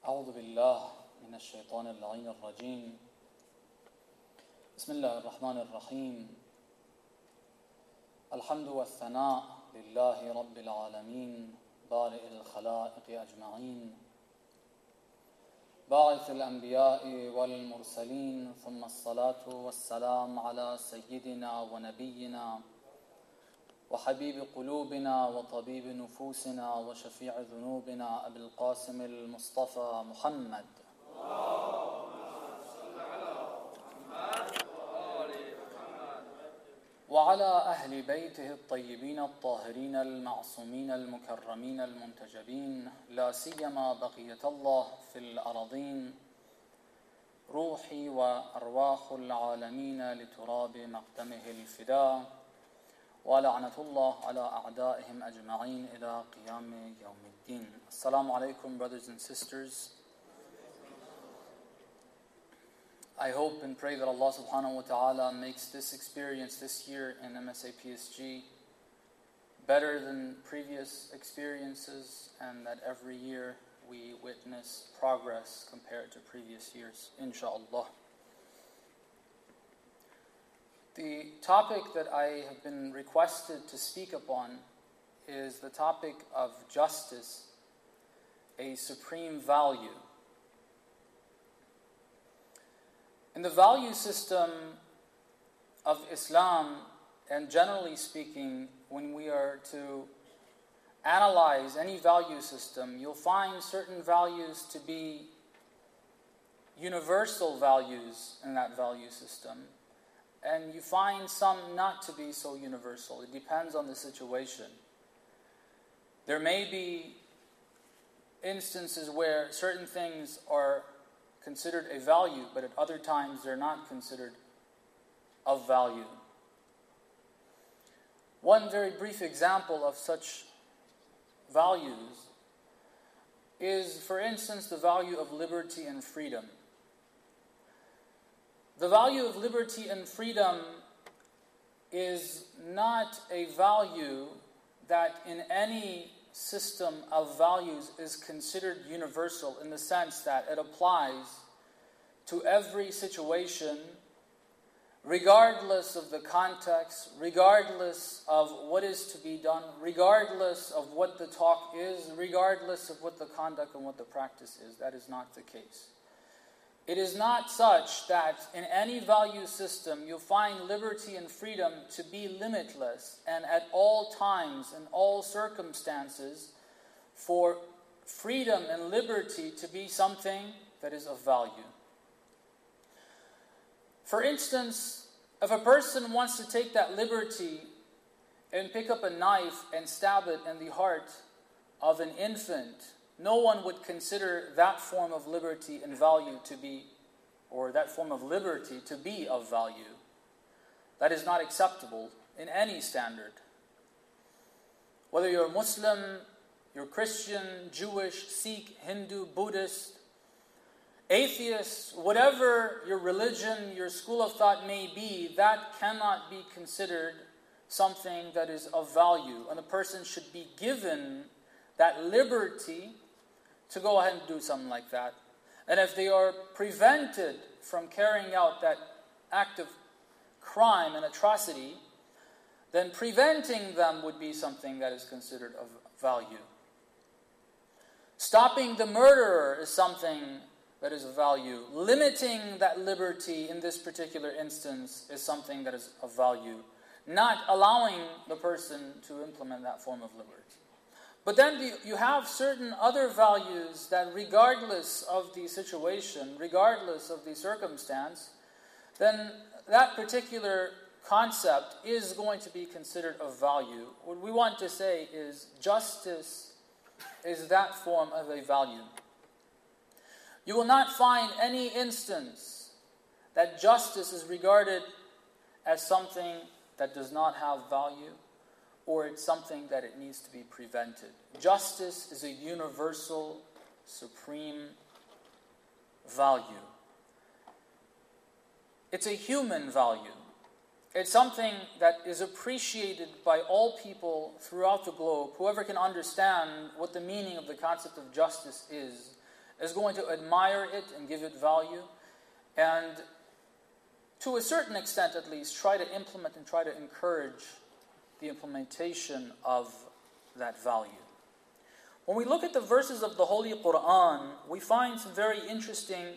أعوذ بالله من الشيطان اللعين الرجيم. بسم الله الرحمن الرحيم. الحمد والثناء لله رب العالمين بارئ الخلائق أجمعين باعث الأنبياء والمرسلين، ثم الصلاة والسلام على سيدنا ونبينا وحبيب قلوبنا وطبيب نفوسنا وشفيع ذنوبنا أبي القاسم المصطفى محمد وعلى أهل بيته الطيبين الطاهرين المعصومين المكرمين المنتجبين، لا سيما بقية الله في الأراضين، روحي وأرواح العالمين لتراب مقدمه الفداء، ولعنة الله على أعدائهم أجمعين إلى قيام يوم الدين. Assalamu alaikum, brothers and sisters. I hope and pray that Allah subhanahu wa ta'ala makes this experience this year in MSA PSG better than previous experiences, and that every year we witness progress compared to previous years, inshaAllah. The topic that I have been requested to speak upon is the topic of justice, a supreme value. In the value system of Islam, and generally speaking, when we are to analyze any value system, you'll find certain values to be universal values in that value system, and you find some not to be so universal. It depends on the situation. There may be instances where certain things are considered a value, but at other times they're not considered of value. One very brief example of such values is, for instance, the value of liberty and freedom. The value of liberty and freedom is not a value that in any system of values is considered universal, in the sense that it applies to every situation, regardless of the context, regardless of what is to be done, regardless of what the talk is, regardless of what the conduct and what the practice is. That is not the case. It is not such that in any value system you'll find liberty and freedom to be limitless, and at all times, in all circumstances, for freedom and liberty to be something that is of value. For instance, if a person wants to take that liberty and pick up a knife and stab it in the heart of an infant, no one would consider that form of liberty and value to be, or that form of liberty to be of value. That is not acceptable in any standard. Whether you're Muslim, you're Christian, Jewish, Sikh, Hindu, Buddhist, atheist, whatever your religion, your school of thought may be, that cannot be considered something that is of value. And a person should be given that liberty to go ahead and do something like that. And if they are prevented from carrying out that act of crime and atrocity, then preventing them would be something that is considered of value. Stopping the murderer is something that is of value. Limiting that liberty in this particular instance is something that is of value. Not allowing the person to implement that form of liberty. But then you have certain other values that, regardless of the situation, regardless of the circumstance, then that particular concept is going to be considered of value. What we want to say is justice is that form of a value. You will not find any instance that justice is regarded as something that does not have value, or it's something that it needs to be prevented. Justice is a universal, supreme value. It's a human value. It's something that is appreciated by all people throughout the globe. Whoever can understand what the meaning of the concept of justice is, is going to admire it and give it value, and to a certain extent at least, try to implement and try to encourage the implementation of that value. When we look at the verses of the Holy Quran, we find some very interesting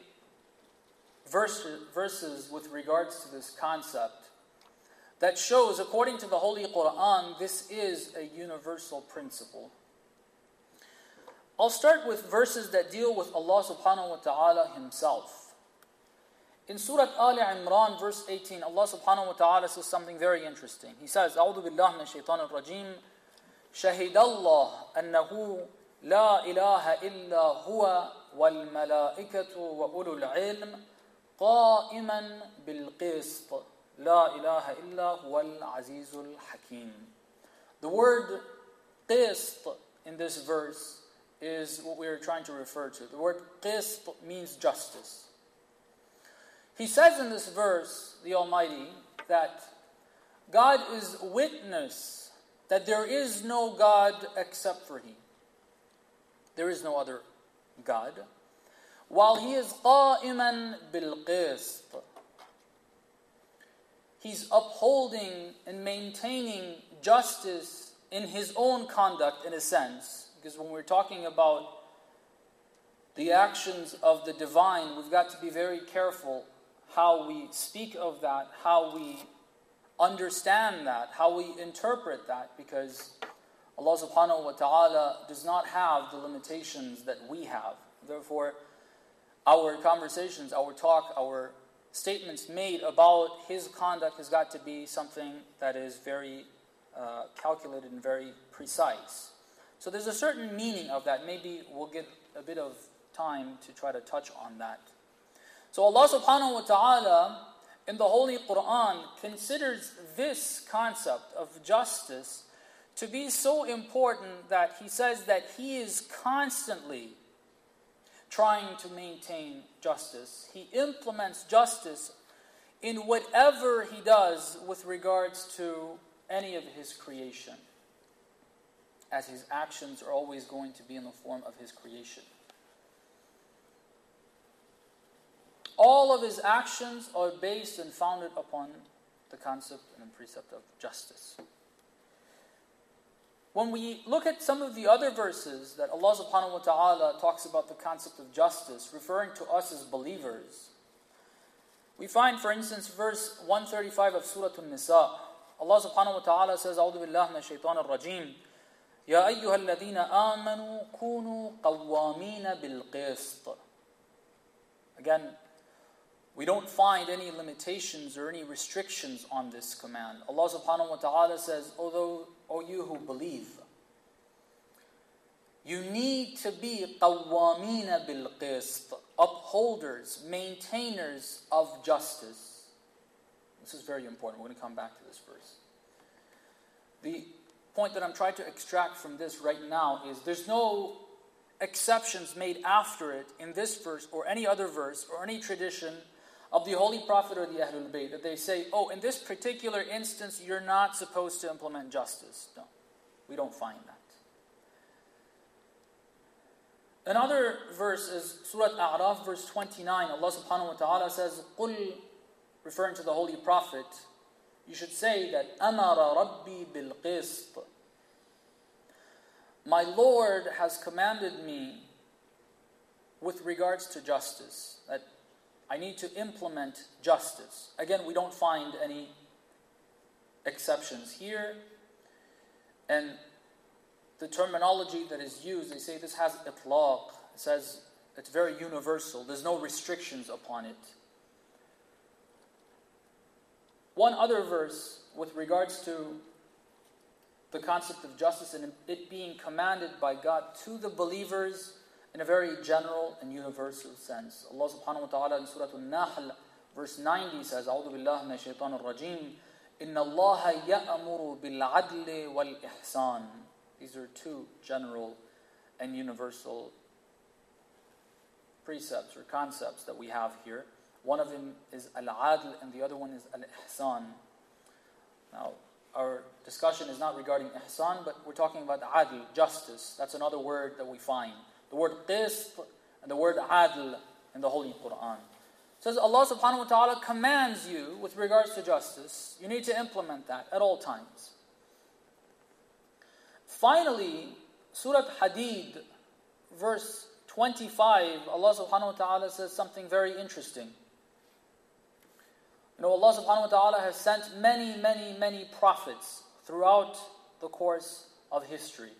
verses with regards to this concept that shows, according to the Holy Quran, this is a universal principle. I'll start with verses that deal with Allah subhanahu wa ta'ala Himself. In Surah Al Imran, verse 18, Allah subhanahu wa ta'ala says something very interesting. He says, أعوذ بالله من الشيطان الرجيم شهد الله أنه لا إله إلا هو والملائكة وأولو العلم قائما بالقسط لا إله إلا هو العزيز الحكيم. The word qist in this verse is what we are trying to refer to. The word qist means justice. He says in this verse, the Almighty, that God is witness that there is no God except for He. There is no other God. While He is قائما بالقسط, He's upholding and maintaining justice in His own conduct, in a sense. Because when we're talking about the actions of the divine, we've got to be very careful how we speak of that, how we understand that, how we interpret that, because Allah subhanahu wa ta'ala does not have the limitations that we have. Therefore, our conversations, our talk, our statements made about His conduct has got to be something that is very calculated and very precise. So there's a certain meaning of that. Maybe we'll get a bit of time to try to touch on that. So Allah subhanahu wa ta'ala in the Holy Quran considers this concept of justice to be so important that He says that He is constantly trying to maintain justice. He implements justice in whatever He does with regards to any of His creation, as His actions are always going to be in the form of His creation. All of His actions are based and founded upon the concept and precept of justice. When we look at some of the other verses that Allah subhanahu wa ta'ala talks about the concept of justice, referring to us as believers, we find, for instance, verse 135 of Surah An-Nisa. Allah subhanahu wa ta'ala says, أعوذ بالله من الشيطان الرجيم يا أيها الذين آمنوا كونوا قوامين بالقسط. Again, we don't find any limitations or any restrictions on this command. Allah subhanahu wa ta'ala says, O you who believe, you need to be قوامين بالقسط, upholders, maintainers of justice. This is very important. We're going to come back to this verse. The point that I'm trying to extract from this right now is there's no exceptions made after it in this verse or any other verse or any tradition of the Holy Prophet or the Ahlul Bayt that they say, oh, in this particular instance, you're not supposed to implement justice. No, we don't find that. Another verse is Surah A'raf, verse 29. Allah subhanahu wa ta'ala says, قُلْ, referring to the Holy Prophet, you should say that أَمَرَ رَبِّي بِالْقِسْطِ. My Lord has commanded me with regards to justice, that I need to implement justice. Again, we don't find any exceptions here. And the terminology that is used, they say this has itlaq. It says it's very universal. There's no restrictions upon it. One other verse with regards to the concept of justice and it being commanded by God to the believers in a very general and universal sense. Allah subhanahu wa ta'ala in Surah An-Nahl, verse 90 says, أعوذ بالله من الشيطان الرجيم إن الله يأمر بالعدل والإحسان. These are two general and universal precepts or concepts that we have here. One of them is al-adl and the other one is al-ihsan. Now, our discussion is not regarding ihsan, but we're talking about adl, justice. That's another word that we find. The word qist and the word adl in the Holy Quran. It says Allah subhanahu wa ta'ala commands you with regards to justice. You need to implement that at all times. Finally, Surah Hadid, verse 25, Allah subhanahu wa ta'ala says something very interesting. You know, Allah subhanahu wa ta'ala has sent many prophets throughout the course of history.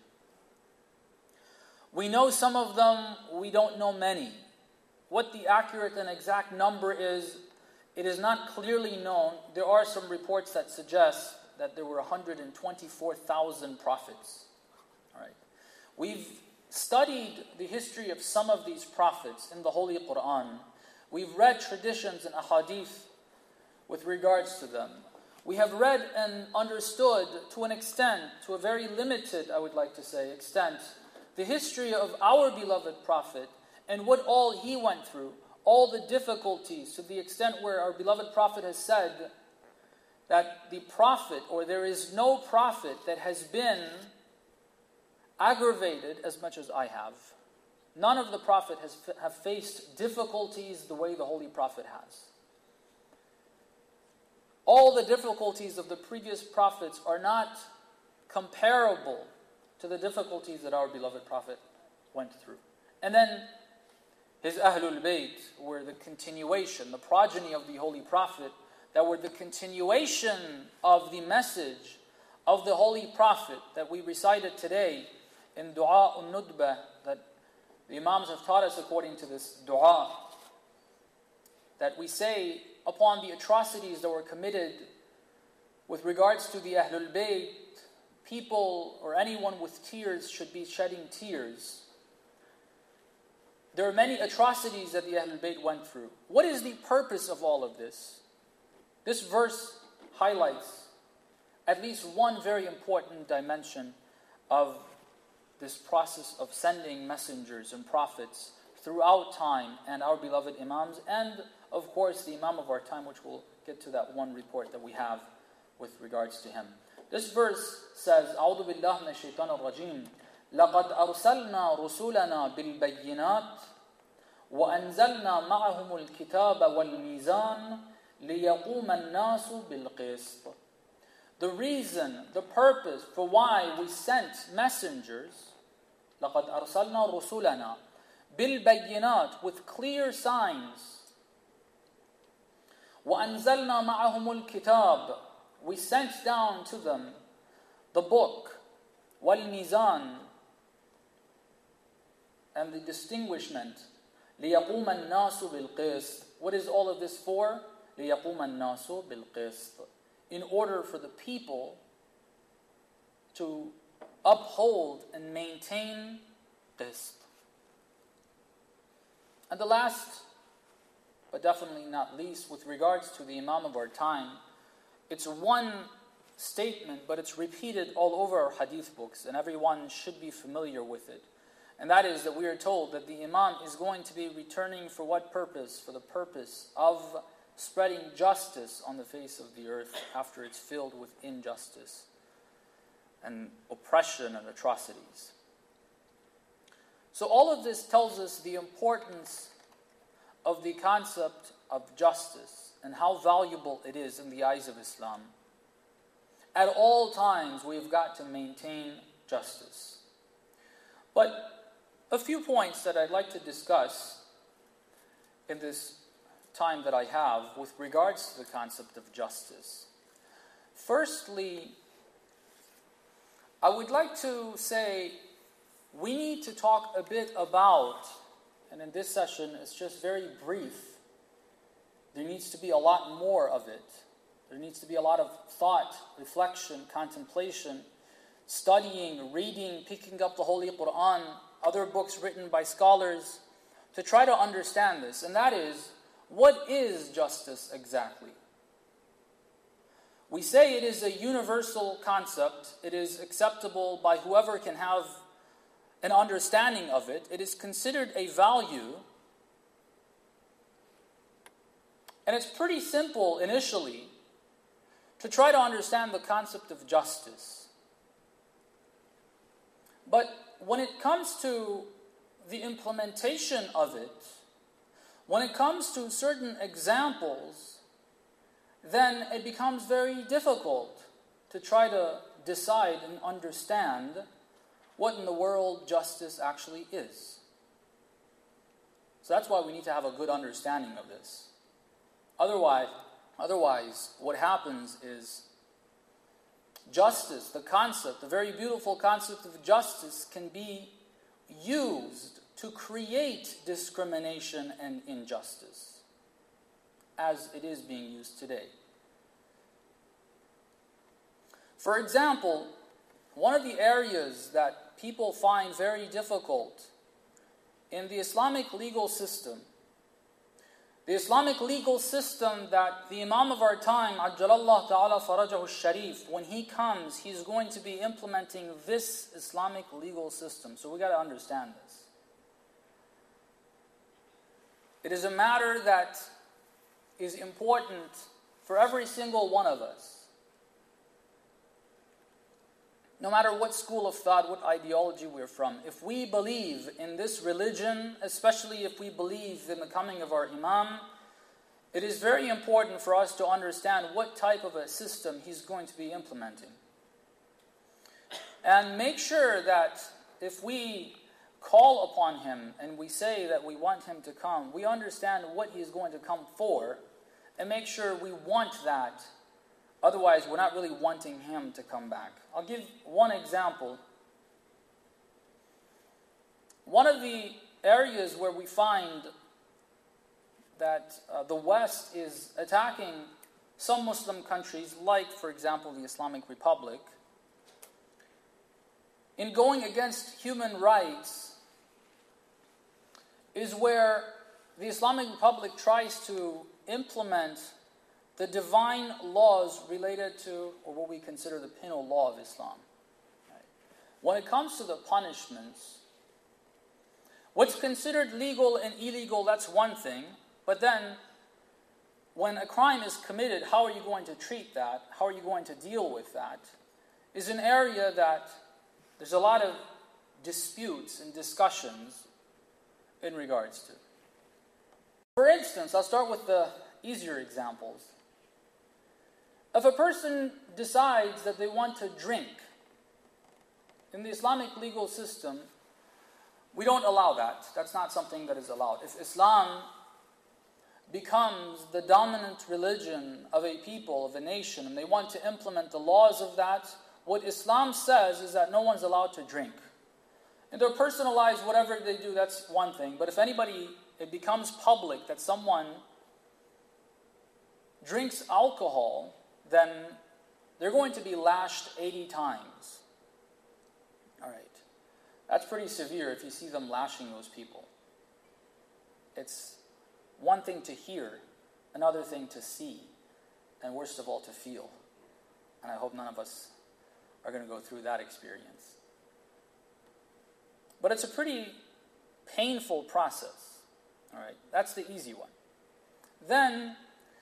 We know some of them, we don't know many. What the accurate and exact number is, it is not clearly known. There are some reports that suggest that there were 124,000 prophets. All right. We've studied the history of some of these prophets in the Holy Quran. We've read traditions and ahadith with regards to them. We have read and understood to an extent, to a very limited, I would like to say, extent, the history of our beloved Prophet and what all he went through, all the difficulties, to the extent where our beloved Prophet has said that the Prophet, or there is no Prophet that has been aggravated as much as I have. None of the Prophet have faced difficulties the way the Holy Prophet has. All the difficulties of the previous prophets are not comparable to the difficulties that our beloved Prophet went through. And then his Ahlul Bayt were the continuation, the progeny of the Holy Prophet, that were the continuation of the message of the Holy Prophet that we recited today in Dua al-Nudbah, that the Imams have taught us according to this dua, that we say upon the atrocities that were committed with regards to the Ahlul Bayt, people or anyone with tears should be shedding tears. There are many atrocities that the Ahlul Bayt went through. What is the purpose of all of this? This verse highlights at least one very important dimension of this process of sending messengers and prophets throughout time, and our beloved Imams, and of course the Imam of our time, which we'll get to that one report that we have with regards to him. This verse says, أعوذ بالله من الشيطان الرجيم لقد أرسلنا رسولنا بالبينات وأنزلنا معهم الكتاب والميزان ليقوم الناس بالقسط. The reason, the purpose for why we sent messengers, لقد أرسلنا رسولنا بالبينات, with clear signs, وأنزلنا معهم الكتاب, we sent down to them the book, والميزان, and the distinguishment, ليقوم الناس بالقسط. What is all of this for? ليقوم الناس بالقسط. In order for the people to uphold and maintain qist. And the last, but definitely not least, with regards to the Imam of our time, it's one statement, but it's repeated all over our hadith books, and everyone should be familiar with it. And that is that we are told that the Imam is going to be returning for what purpose? For the purpose of spreading justice on the face of the earth after it's filled with injustice and oppression and atrocities. So all of this tells us the importance of the concept of justice and how valuable it is in the eyes of Islam. At all times, we've got to maintain justice. But a few points that I'd like to discuss in this time that I have with regards to the concept of justice. Firstly, I would like to say we need to talk a bit about, and in this session it's just very brief, there needs to be a lot more of it. There needs to be a lot of thought, reflection, contemplation, studying, reading, picking up the Holy Quran, other books written by scholars, to try to understand this. And that is, what is justice exactly? We say it is a universal concept. It is acceptable by whoever can have an understanding of it. It is considered a value. And it's pretty simple initially to try to understand the concept of justice. But when it comes to the implementation of it, when it comes to certain examples, then it becomes very difficult to try to decide and understand what in the world justice actually is. So that's why we need to have a good understanding of this. Otherwise, what happens is justice, the concept, the very beautiful concept of justice, can be used to create discrimination and injustice, as it is being used today. For example, one of the areas that people find very difficult in the Islamic legal system, that the Imam of our time, Ajjalallahu Ta'ala Farajahu Sharif, when he comes, he's going to be implementing this Islamic legal system. So we got to understand this. It is a matter that is important for every single one of us. No matter what school of thought, what ideology we're from, if we believe in this religion, especially if we believe in the coming of our Imam, it is very important for us to understand what type of a system he's going to be implementing. And make sure that if we call upon him and we say that we want him to come, we understand what he's going to come for, and make sure we want that. Otherwise, we're not really wanting him to come back. I'll give one example. One of the areas where we find that the West is attacking some Muslim countries, like, for example, the Islamic Republic, in going against human rights, is where the Islamic Republic tries to implement the divine laws related to, or what we consider the penal law of Islam. Right? When it comes to the punishments, what's considered legal and illegal, that's one thing. But then, when a crime is committed, how are you going to treat that? How are you going to deal with that? Is an area that there's a lot of disputes and discussions in regards to. For instance, I'll start with the easier examples. If a person decides that they want to drink, in the Islamic legal system, we don't allow that. That's not something that is allowed. If Islam becomes the dominant religion of a people, of a nation, and they want to implement the laws of that, what Islam says is that no one's allowed to drink. And they're personalized, whatever they do, that's one thing. But if it becomes public that someone drinks alcohol, then they're going to be lashed 80 times. All right. That's pretty severe if you see them lashing those people. It's one thing to hear, another thing to see, and worst of all, to feel. And I hope none of us are going to go through that experience. But it's a pretty painful process. All right. That's the easy one. Then,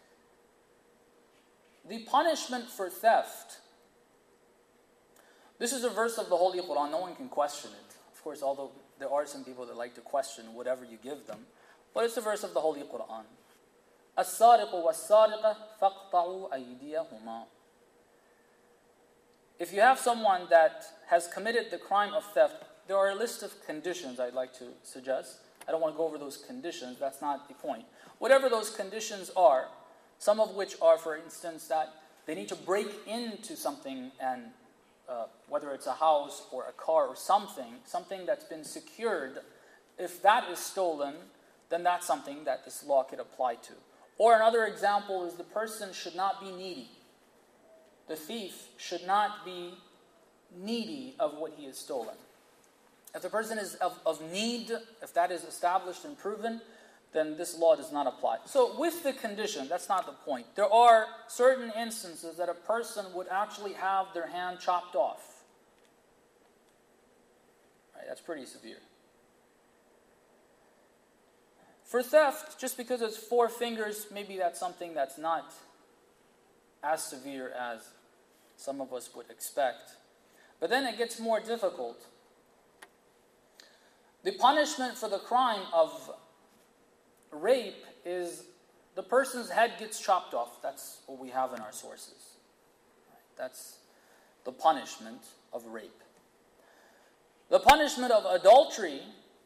the punishment for theft. This is a verse of the Holy Quran. No one can question it. Of course, although there are some people that like to question whatever you give them. But it's a verse of the Holy Quran. السارق والسارقة فاقطعوا أيديهما. If you have someone that has committed the crime of theft, there are a list of conditions I'd like to suggest. I don't want to go over those conditions. That's not the point. Whatever those conditions are, some of which are, for instance, that they need to break into something, and whether it's a house or a car or something that's been secured, if that is stolen, then that's something that this law could apply to. Or another example is the person should not be needy. The thief should not be needy of what he has stolen. If the person is of need, if that is established and proven, then this law does not apply. So with the condition, that's not the point. There are certain instances that a person would actually have their hand chopped off. Right, that's pretty severe. For theft, just because it's 4 fingers, maybe that's something that's not as severe as some of us would expect. But then it gets more difficult. The punishment for the crime of rape is the person's head gets chopped off. That's what we have in our sources. That's the punishment of rape. The punishment of adultery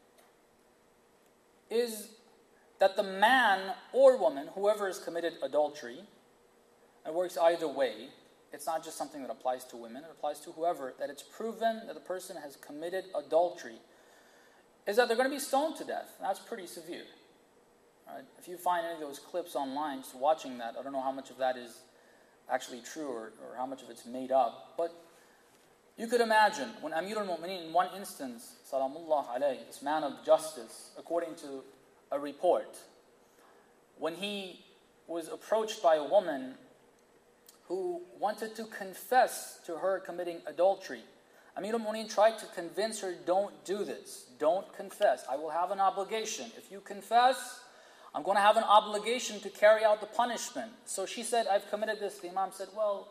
is that the man or woman, whoever has committed adultery, it works either way. It's not just something that applies to women. It applies to whoever, that it's proven that the person has committed adultery, is that they're going to be stoned to death. That's pretty severe. Right? If you find any of those clips online, just watching that, I don't know how much of that is actually true or how much of it's made up, but you could imagine when Amir al-Mu'mineen, in one instance, Salamullah alayhi, this man of justice, according to a report, when he was approached by a woman who wanted to confess to her committing adultery, Amir al-Mu'mineen tried to convince her, don't do this, don't confess. I will have an obligation. If you confess, I'm going to have an obligation to carry out the punishment. So she said, I've committed this. The Imam said, well,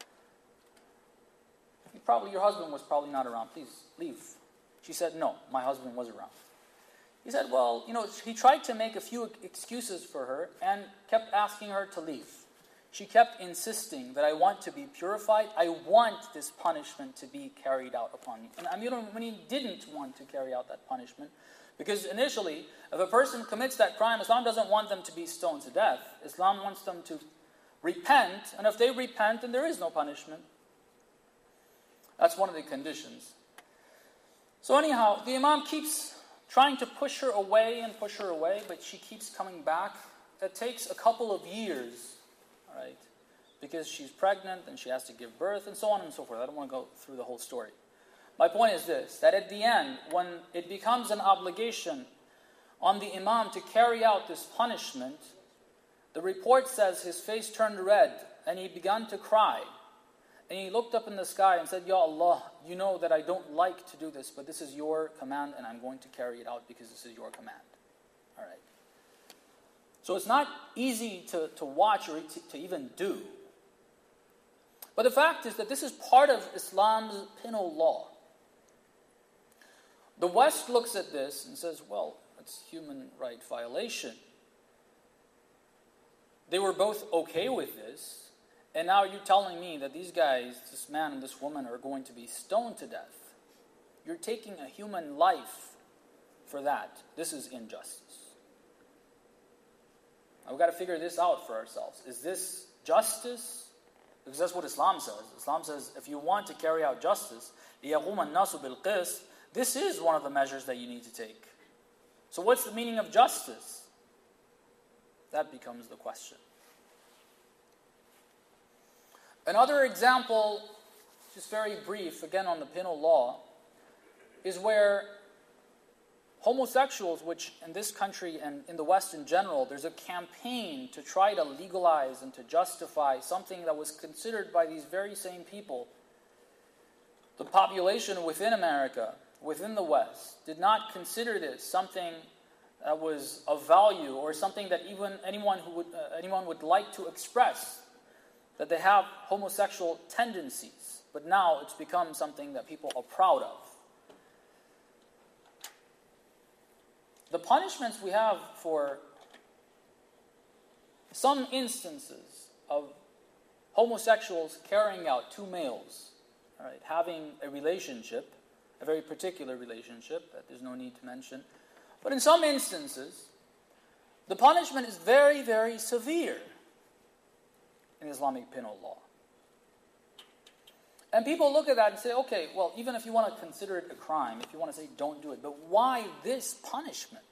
your husband was probably not around. Please leave. She said, no, my husband was around. He said, well, he tried to make a few excuses for her and kept asking her to leave. She kept insisting that I want to be purified. I want this punishment to be carried out upon you. And Amir al-Mu'mineen didn't want to carry out that punishment because initially, if a person commits that crime, Islam doesn't want them to be stoned to death. Islam wants them to repent, and if they repent, then there is no punishment. That's one of the conditions. So anyhow, the Imam keeps trying to push her away, but she keeps coming back. It takes a couple of years, right? Because she's pregnant and she has to give birth and so on and so forth. I don't want to go through the whole story. My point is this, that at the end, when it becomes an obligation on the Imam to carry out this punishment, the report says his face turned red and he began to cry. And he looked up in the sky and said, Ya Allah, you know that I don't like to do this, but this is your command and I'm going to carry it out because this is your command. All right. So it's not easy to watch or to even do. But the fact is that this is part of Islam's penal law. The West looks at this and says, well, it's human right violation. They were both okay with this. And now you're telling me that these guys, this man and this woman, are going to be stoned to death. You're taking a human life for that. This is injustice. Now we've got to figure this out for ourselves. Is this justice? Because that's what Islam says. Islam says, if you want to carry out justice, لِيَقُومَ النَّاسُ بِالْقِسْطِ, this is one of the measures that you need to take. So what's the meaning of justice? That becomes the question. Another example, just very brief, again on the penal law, is where homosexuals, which in this country and in the West in general, there's a campaign to try to legalize and to justify something that was considered by these very same people. The population within America, within the West, did not consider this something that was of value or something that even anyone would like to express, that they have homosexual tendencies. But now it's become something that people are proud of. The punishments we have for some instances of homosexuals carrying out, two males, all right, having a relationship, a very particular relationship that there's no need to mention. But in some instances, the punishment is very, very severe in Islamic penal law. And people look at that and say, okay, well, even if you want to consider it a crime, if you want to say don't do it, but why this punishment?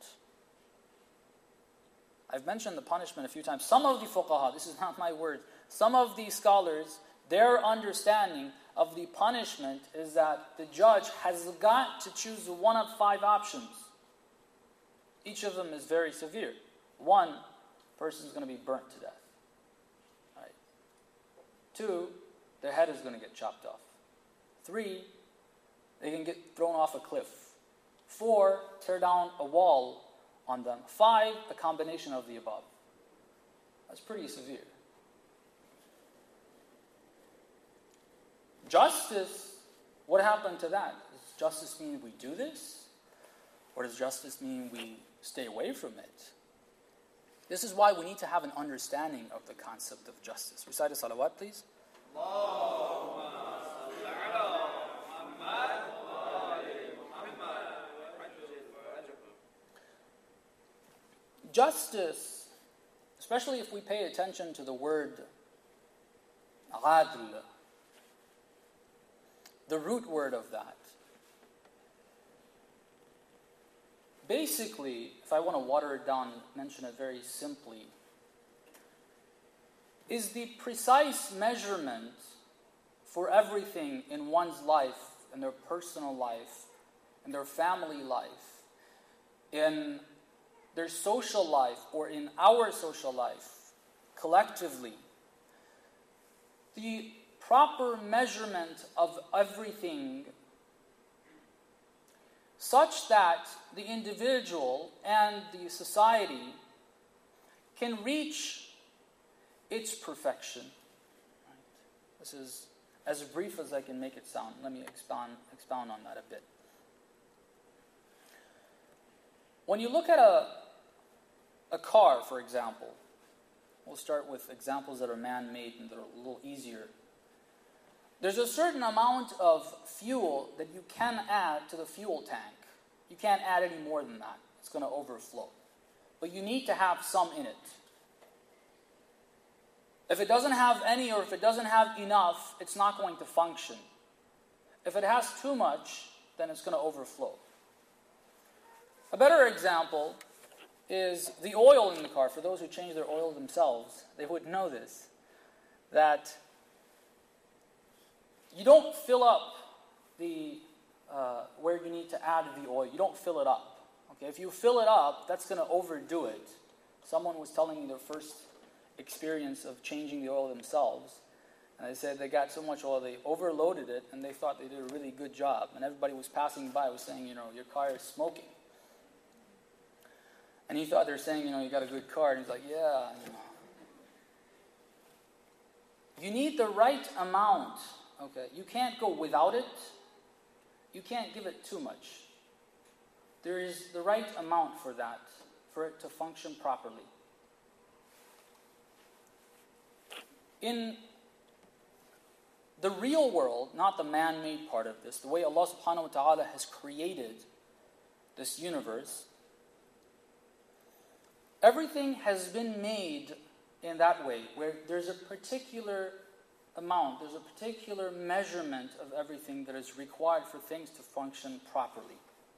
I've mentioned the punishment a few times. Some of the fuqaha, this is not my word, some of the scholars, their understanding of the punishment is that the judge has got to choose one of 5 options. Each of them is very severe. 1, person is going to be burnt to death. Right. 2, their head is going to get chopped off. 3, they can get thrown off a cliff. 4, tear down a wall on them. 5, a combination of the above. That's pretty severe. Justice, what happened to that? Does justice mean we do this? Or does justice mean we stay away from it? This is why we need to have an understanding of the concept of justice. Recite a salawat, please. Justice, especially if we pay attention to the word adl, the root word of that. Basically, if I want to water it down, mention it very simply, is the precise measurement for everything in one's life, in their personal life, in their family life, in their social life, or in our social life, collectively. The proper measurement of everything such that the individual and the society can reach its perfection. Right. This is as brief as I can make it sound. Let me expound on that a bit. When you look at a car, for example, we'll start with examples that are man-made and that are a little easier. There's a certain amount of fuel that you can add to the fuel tank. You can't add any more than that. It's going to overflow. But you need to have some in it. If it doesn't have any, or if it doesn't have enough, it's not going to function. If it has too much, then it's going to overflow. A better example is the oil in the car. For those who change their oil themselves, they would know this. That you don't fill up the where you need to add the oil. You don't fill it up. Okay, if you fill it up, that's going to overdo it. Someone was telling me their first experience of changing the oil themselves, and they said they got so much oil they overloaded it, and they thought they did a really good job. And everybody was passing by was saying, your car is smoking. And he thought they were saying, you got a good car. And he's like, yeah. You need the right amount. Okay, you can't go without it. You can't give it too much. There is the right amount for that, for it to function properly. In the real world, not the man-made part of this, the way Allah subhanahu wa ta'ala has created this universe, everything has been made in that way, where there's a particular amount, there's a particular measurement of everything that is required for things to function properly.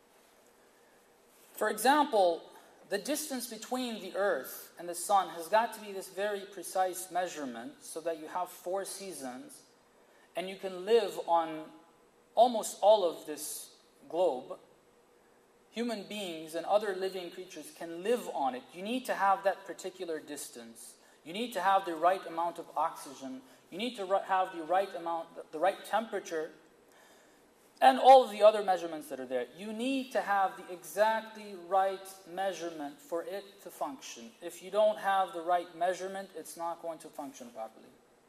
For example, the distance between the earth and the sun has got to be this very precise measurement so that you have 4 seasons and you can live on almost all of this globe. Human beings and other living creatures can live on it. You need to have that particular distance. You need to have the right amount of oxygen. You need to have the right amount, the right temperature, and all of the other measurements that are there. You need to have the exactly right measurement for it to function. If you don't have the right measurement, it's not going to function properly.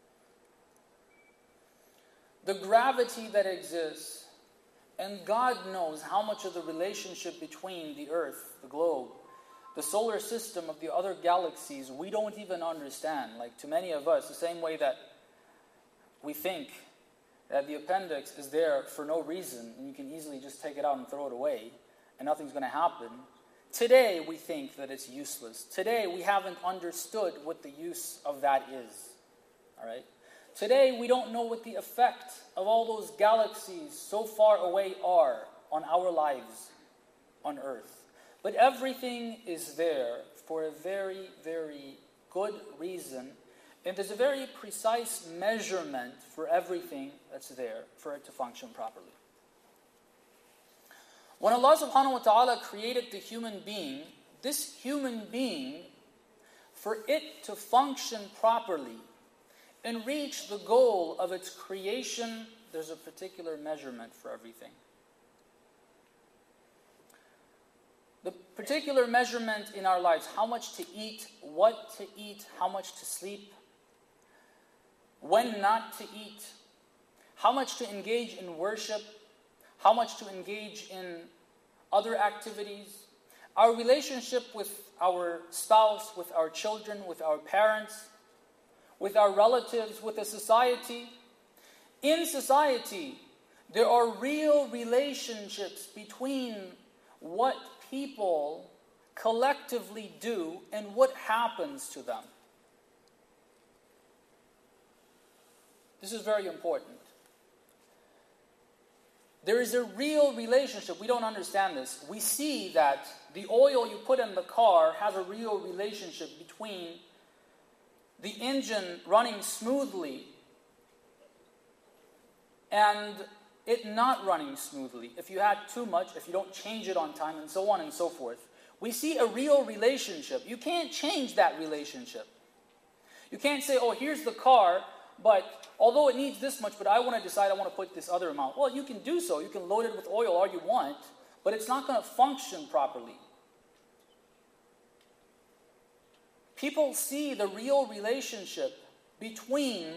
The gravity that exists, and God knows how much of the relationship between the earth, the globe, the solar system of the other galaxies, we don't even understand. Like to many of us, the same way that we think that the appendix is there for no reason, and you can easily just take it out and throw it away, and nothing's going to happen. Today, we think that it's useless. Today, we haven't understood what the use of that is. All right? Today, we don't know what the effect of all those galaxies so far away are on our lives on Earth. But everything is there for a very, very good reason. And there's a very precise measurement for everything that's there for it to function properly. When Allah subhanahu wa ta'ala created the human being, this human being, for it to function properly and reach the goal of its creation, there's a particular measurement for everything. The particular measurement in our lives, how much to eat, what to eat, how much to sleep, when not to eat, how much to engage in worship, how much to engage in other activities, our relationship with our spouse, with our children, with our parents, with our relatives, with the society. In society, there are real relationships between what people collectively do and what happens to them. This is very important. There is a real relationship. We don't understand this. We see that the oil you put in the car has a real relationship between the engine running smoothly and it not running smoothly. If you had too much, if you don't change it on time, and so on and so forth. We see a real relationship. You can't change that relationship. You can't say, oh, here's the car, but although it needs this much, but I want to decide I want to put this other amount. Well, you can do so. You can load it with oil all you want, but it's not going to function properly. People see the real relationship between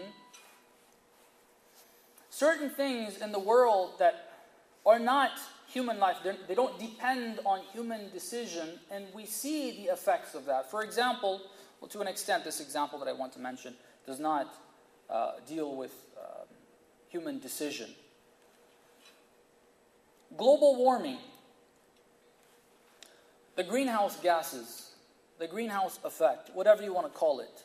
certain things in the world that are not human life. They don't depend on human decision, and we see the effects of that. For example, well, to an extent, this example that I want to mention does not deal with human decision. Global warming, the greenhouse gases, the greenhouse effect, whatever you want to call it.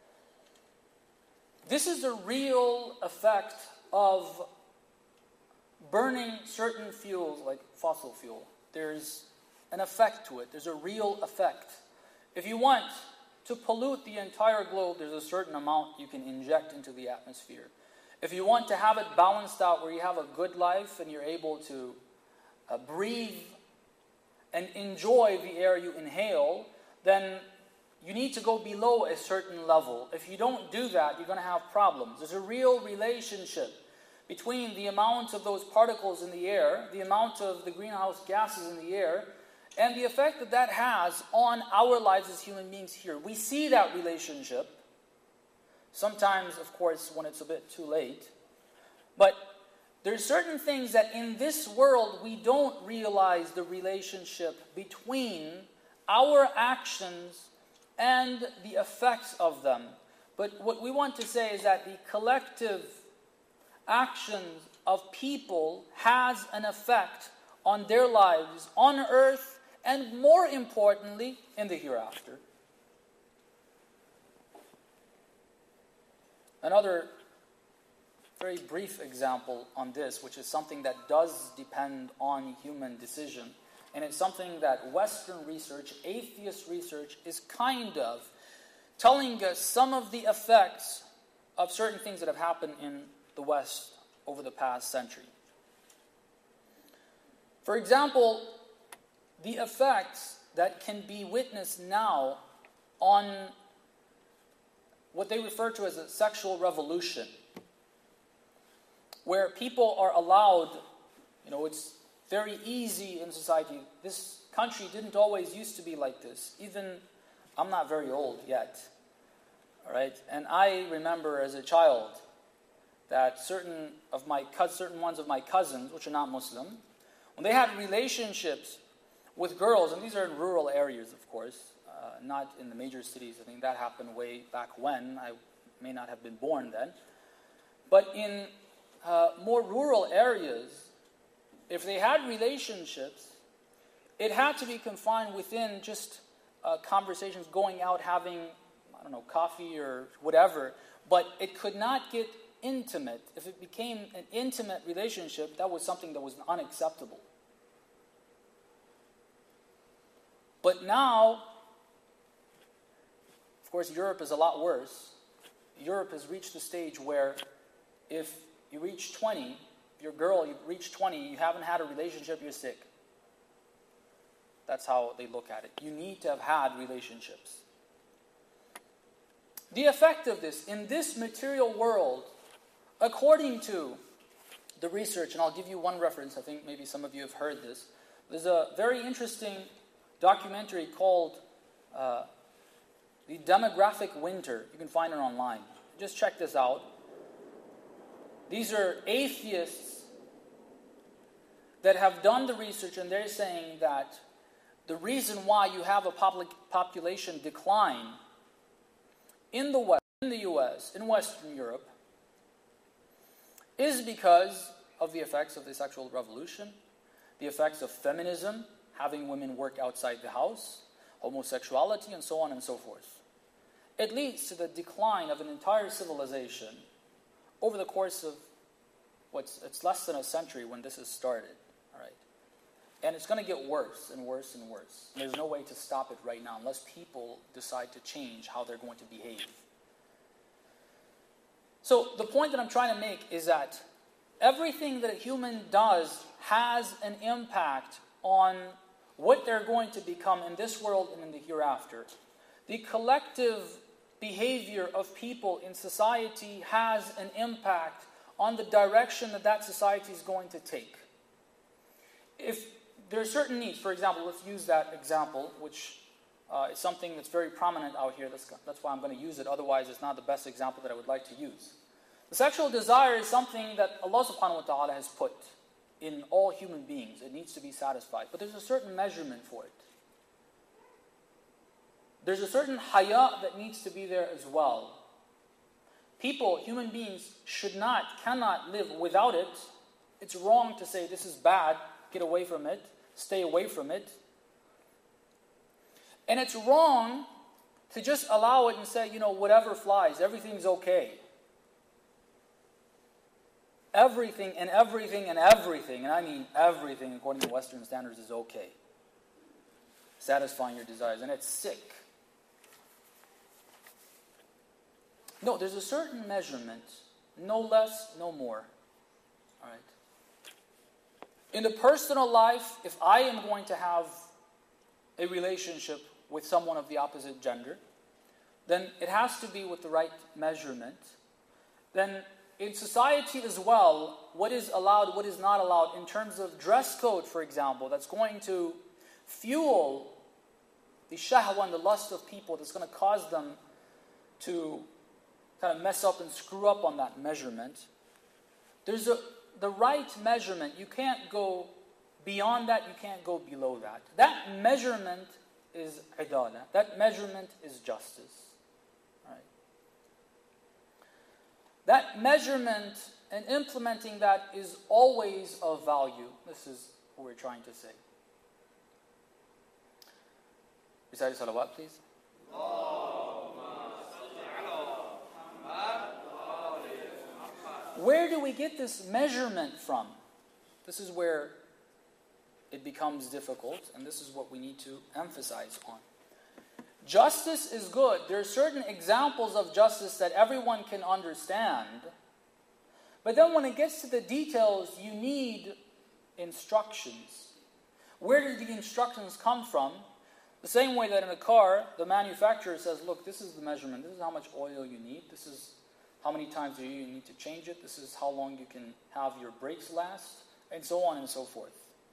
This is a real effect of burning certain fuels like fossil fuel. There's an effect to it. There's a real effect. If you want to pollute the entire globe, there's a certain amount you can inject into the atmosphere. If you want to have it balanced out where you have a good life and you're able to breathe and enjoy the air you inhale, then you need to go below a certain level. If you don't do that, you're going to have problems. There's a real relationship between the amount of those particles in the air, the amount of the greenhouse gases in the air, and the effect that that has on our lives as human beings here. We see that relationship. Sometimes, of course, when it's a bit too late. But there's certain things that in this world we don't realize the relationship between our actions and the effects of them. But what we want to say is that the collective actions of people has an effect on their lives on earth and, more importantly, in the hereafter. Another very brief example on this, which is something that does depend on human decision, and it's something that Western research, atheist research, is kind of telling us some of the effects of certain things that have happened in the West over the past century. For example, the effects that can be witnessed now on what they refer to as a sexual revolution, where people are allowed, it's very easy in society. This country didn't always used to be like this. Even, I'm not very old yet, all right? And I remember as a child that certain ones of my cousins, which are not Muslim, when they had relationships with girls, and these are in rural areas, of course, not in the major cities. I think that happened way back when. I may not have been born then. But in more rural areas, if they had relationships, it had to be confined within just conversations, going out, having, coffee or whatever. But it could not get intimate. If it became an intimate relationship, that was something that was unacceptable. But now, of course, Europe is a lot worse. Europe has reached the stage where if you reach 20, if you're a girl, you reach 20, you haven't had a relationship, you're sick. That's how they look at it. You need to have had relationships. The effect of this in this material world, according to the research, and I'll give you one reference, I think maybe some of you have heard this. There's a very interesting documentary called The Demographic Winter. You can find it online. Just check this out. These are atheists that have done the research, and they're saying that the reason why you have a population decline in the West, in the US, in Western Europe, is because of the effects of the sexual revolution, the effects of feminism, having women work outside the house, homosexuality, and so on and so forth. It leads to the decline of an entire civilization over the course of it's less than a century when this has started. All right? And it's going to get worse and worse and worse. And there's no way to stop it right now unless people decide to change how they're going to behave. So the point that I'm trying to make is that everything that a human does has an impact on what they're going to become in this world and in the hereafter. The collective behavior of people in society has an impact on the direction that that society is going to take. If there are certain needs, for example, let's use that example, which is something that's very prominent out here. That's why I'm going to use it. Otherwise, it's not the best example that I would like to use. The sexual desire is something that Allah subhanahu wa ta'ala has put in all human beings. It needs to be satisfied. But there's a certain measurement for it. There's a certain haya that needs to be there as well. People, human beings, cannot live without it. It's wrong to say this is bad, get away from it, stay away from it. And it's wrong to just allow it and say, whatever flies, everything's okay. Everything, and I mean everything according to Western standards is okay. Satisfying your desires, and it's sick. No, there's a certain measurement, no less, no more. All right. In the personal life, if I am going to have a relationship with someone of the opposite gender, then it has to be with the right measurement. Then in society as well, what is allowed, what is not allowed in terms of dress code, for example, that's going to fuel the shahwa and the lust of people, that's going to cause them to kind of mess up and screw up on that measurement. There's the right measurement. You can't go beyond that, you can't go below that. That measurement is idalah. That measurement is justice. Right? That measurement and implementing that is always of value. This is what we're trying to say. Recite salawat, please. Where do we get this measurement from? This is where it becomes difficult, and this is what we need to emphasize on. Justice is good. There are certain examples of justice that everyone can understand. But then when it gets to the details, you need instructions. Where do the instructions come from? The same way that in a car, the manufacturer says, look, this is the measurement. This is how much oil you need. This is how many times you need to change it. This is how long you can have your brakes last, and so on and so forth.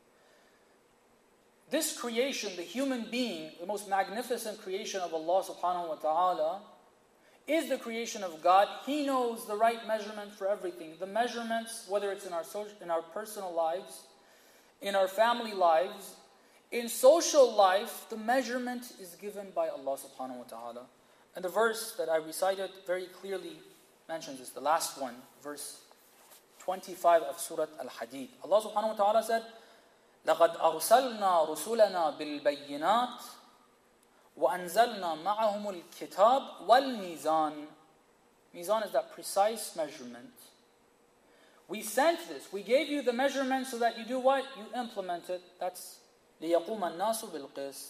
This creation, the human being, the most magnificent creation of Allah subhanahu wa ta'ala, is the creation of God. He knows the right measurement for everything. The measurements, whether it's in our personal lives, in our family lives, in social life, the measurement is given by Allah subhanahu wa ta'ala. And the verse that I recited very clearly mentions this, the last one, verse 25 of Surah Al-Hadid. Allah subhanahu wa ta'ala said, لَقَدْ أَرْسَلْنَا رُسُلَنَا بِالْبَيِّنَاتِ وَأَنزَلْنَا مَعَهُمُ الْكِتَابِ وَالْمِيزَانِ. Mizan is that precise measurement. We sent this. We gave you the measurement so that you do what? You implement it. That's لِيَقُومَ النَّاسُ بِالْقِسْطِ.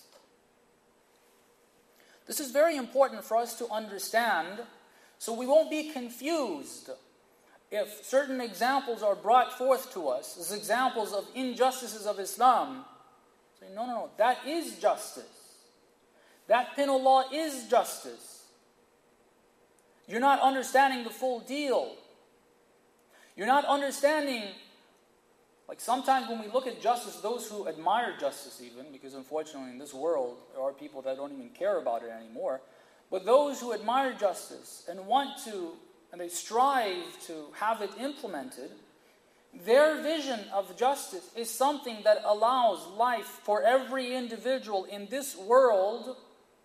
This is very important for us to understand, so we won't be confused if certain examples are brought forth to us as examples of injustices of Islam. Say, no, that is justice. That penal law is justice. You're not understanding the full deal. You're not understanding, like sometimes when we look at justice, those who admire justice even, because unfortunately in this world there are people that don't even care about it anymore, but those who admire justice and want to, and they strive to have it implemented, Their vision of justice is something that allows life for every individual in this world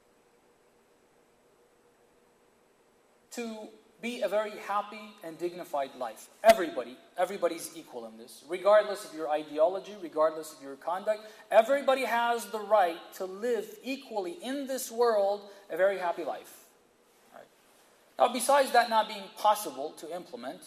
to be a very happy and dignified life. Everybody's equal in this. Regardless of your ideology, regardless of your conduct, everybody has the right to live equally in this world a very happy life. Right? Now, besides that not being possible to implement,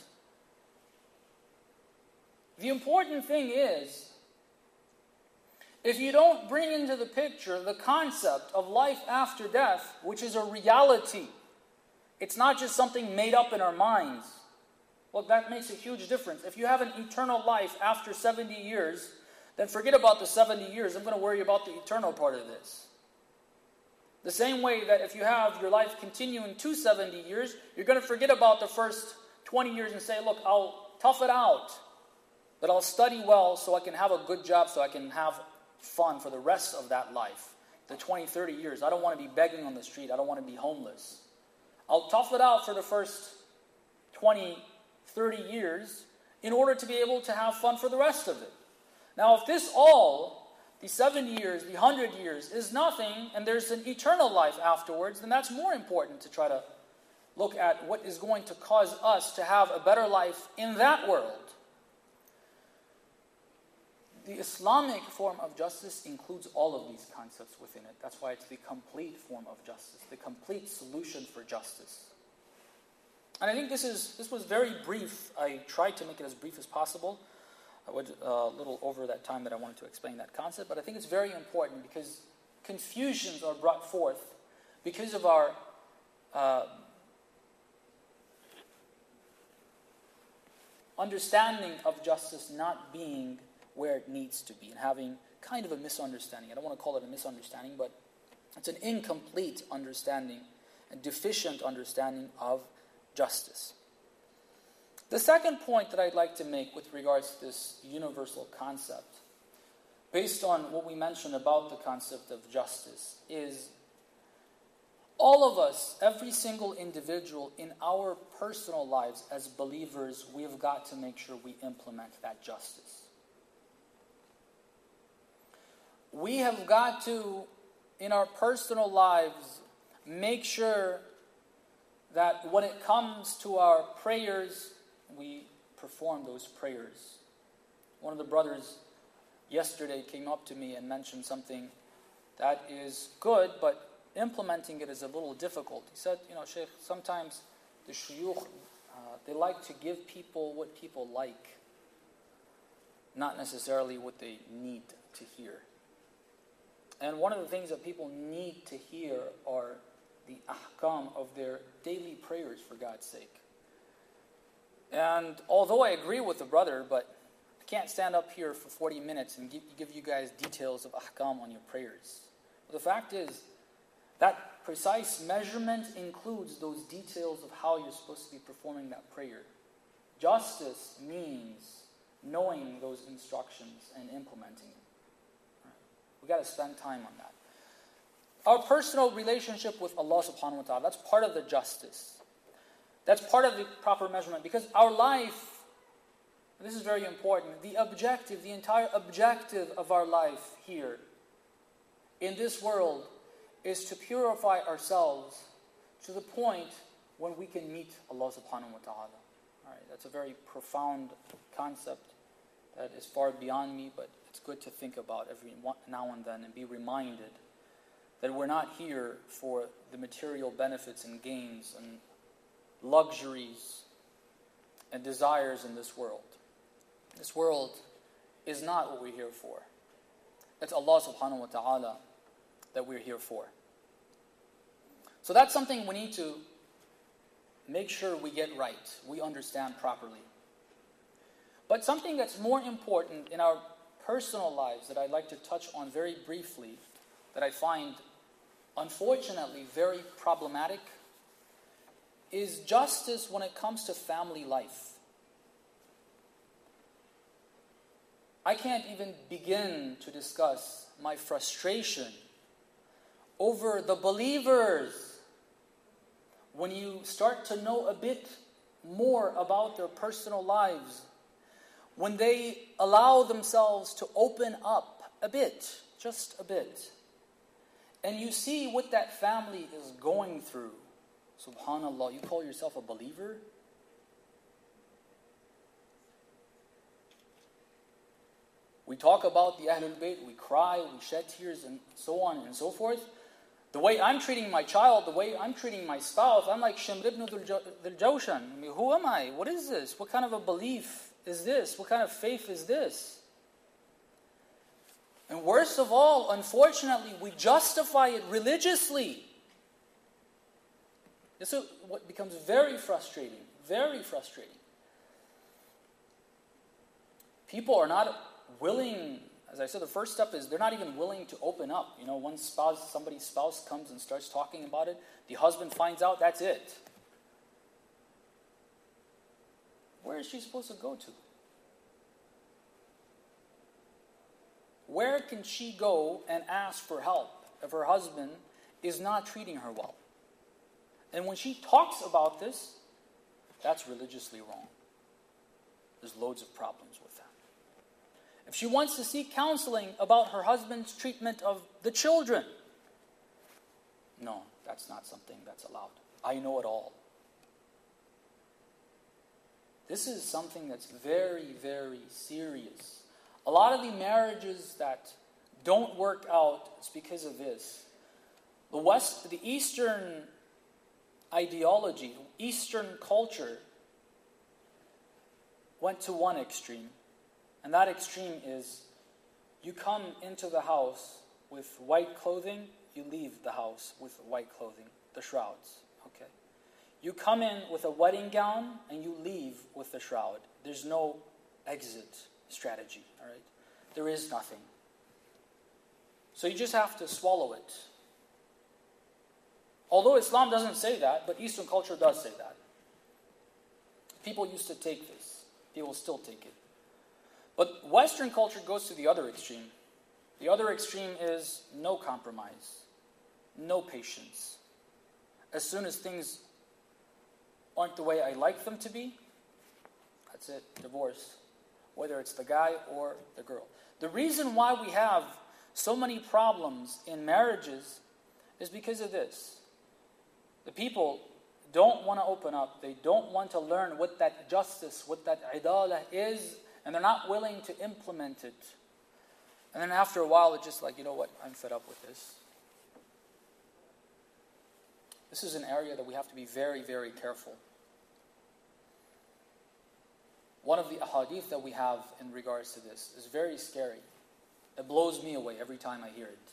the important thing is, if you don't bring into the picture the concept of life after death, which is a reality, it's not just something made up in our minds, well, that makes a huge difference. If you have an eternal life after 70 years, then forget about the 70 years. I'm going to worry about the eternal part of this. The same way that if you have your life continuing to 70 years, you're going to forget about the first 20 years and say, look, I'll tough it out. But I'll study well so I can have a good job, so I can have fun for the rest of that life. The 20, 30 years. I don't want to be begging on the street. I don't want to be homeless. I'll tough it out for the first 20, 30 years in order to be able to have fun for the rest of it. Now, if this all, the 70 years, the 100 years, is nothing, and there's an eternal life afterwards, then that's more important to try to look at what is going to cause us to have a better life in that world. The Islamic form of justice includes all of these concepts within it. That's why it's the complete form of justice, the complete solution for justice. And I think this was very brief. I tried to make it as brief as possible. I went a little over that time that I wanted to explain that concept, but I think it's very important because confusions are brought forth because of our understanding of justice not being where it needs to be, and having kind of a misunderstanding. I don't want to call it a misunderstanding, but it's an incomplete understanding, a deficient understanding of justice. The second point that I'd like to make with regards to this universal concept, based on what we mentioned about the concept of justice, is all of us, every single individual in our personal lives as believers, we have got to make sure we implement that justice. We have got to, in our personal lives, make sure that when it comes to our prayers, we perform those prayers. One of the brothers yesterday came up to me and mentioned something that is good, but implementing it is a little difficult. He said, Sheikh, sometimes the shuyukh, they like to give people what people like, not necessarily what they need to hear. And one of the things that people need to hear are the ahkam of their daily prayers, for God's sake. And although I agree with the brother, but I can't stand up here for 40 minutes and give you guys details of ahkam on your prayers. But the fact is, that precise measurement includes those details of how you're supposed to be performing that prayer. Justice means knowing those instructions and implementing them. We've got to spend time on that. Our personal relationship with Allah subhanahu wa ta'ala, that's part of the justice. That's part of the proper measurement. Because our life, this is very important, the entire objective of our life here in this world is to purify ourselves to the point when we can meet Allah subhanahu wa ta'ala. All right, that's a very profound concept that is far beyond me, but it's good to think about every now and then and be reminded that we're not here for the material benefits and gains and luxuries and desires in this world. This world is not what we're here for. It's Allah subhanahu wa ta'ala that we're here for. So that's something we need to make sure we get right, we understand properly. But something that's more important in our personal lives that I'd like to touch on very briefly, that I find unfortunately very problematic, is justice when it comes to family life. I can't even begin to discuss my frustration over the believers when you start to know a bit more about their personal lives, when they allow themselves to open up a bit, just a bit, and you see what that family is going through, subhanallah, you call yourself a believer? We talk about the Ahlul Bayt, we cry, we shed tears, and so on and so forth. The way I'm treating my child, the way I'm treating my spouse, I'm like Shimr ibn Dhul Jawshan. I mean, who am I? What is this? What kind of a belief is this? What kind of faith is this? And worst of all, unfortunately, we justify it religiously. This is what becomes very frustrating. Very frustrating. People are not willing, as I said, the first step is they're not even willing to open up. You know, one spouse, somebody's spouse comes and starts talking about it, the husband finds out, that's it. Where is she supposed to go to? Where can she go and ask for help if her husband is not treating her well? And when she talks about this, that's religiously wrong. There's loads of problems with that. If she wants to seek counseling about her husband's treatment of the children, no, that's not something that's allowed. I know it all. This is something that's very, very serious. A lot of the marriages that don't work out, it's because of this. The Eastern ideology, Eastern culture went to one extreme. And that extreme is, you come into the house with white clothing, you leave the house with white clothing, the shrouds. Okay. You come in with a wedding gown and you leave with the shroud. There's no exit strategy, all right? There is nothing. So you just have to swallow it. Although Islam doesn't say that, but Eastern culture does say that. People used to take this. People still take it. But Western culture goes to the other extreme. The other extreme is no compromise, no patience. As soon as things aren't the way I like them to be, that's it, divorce. Whether it's the guy or the girl. The reason why we have so many problems in marriages is because of this. The people don't want to open up. They don't want to learn what that justice, what that idalah is, and they're not willing to implement it. And then after a while, it's just like, you know what, I'm fed up with this. This is an area that we have to be very, very careful. One of the ahadith that we have in regards to this is very scary. It blows me away every time I hear it.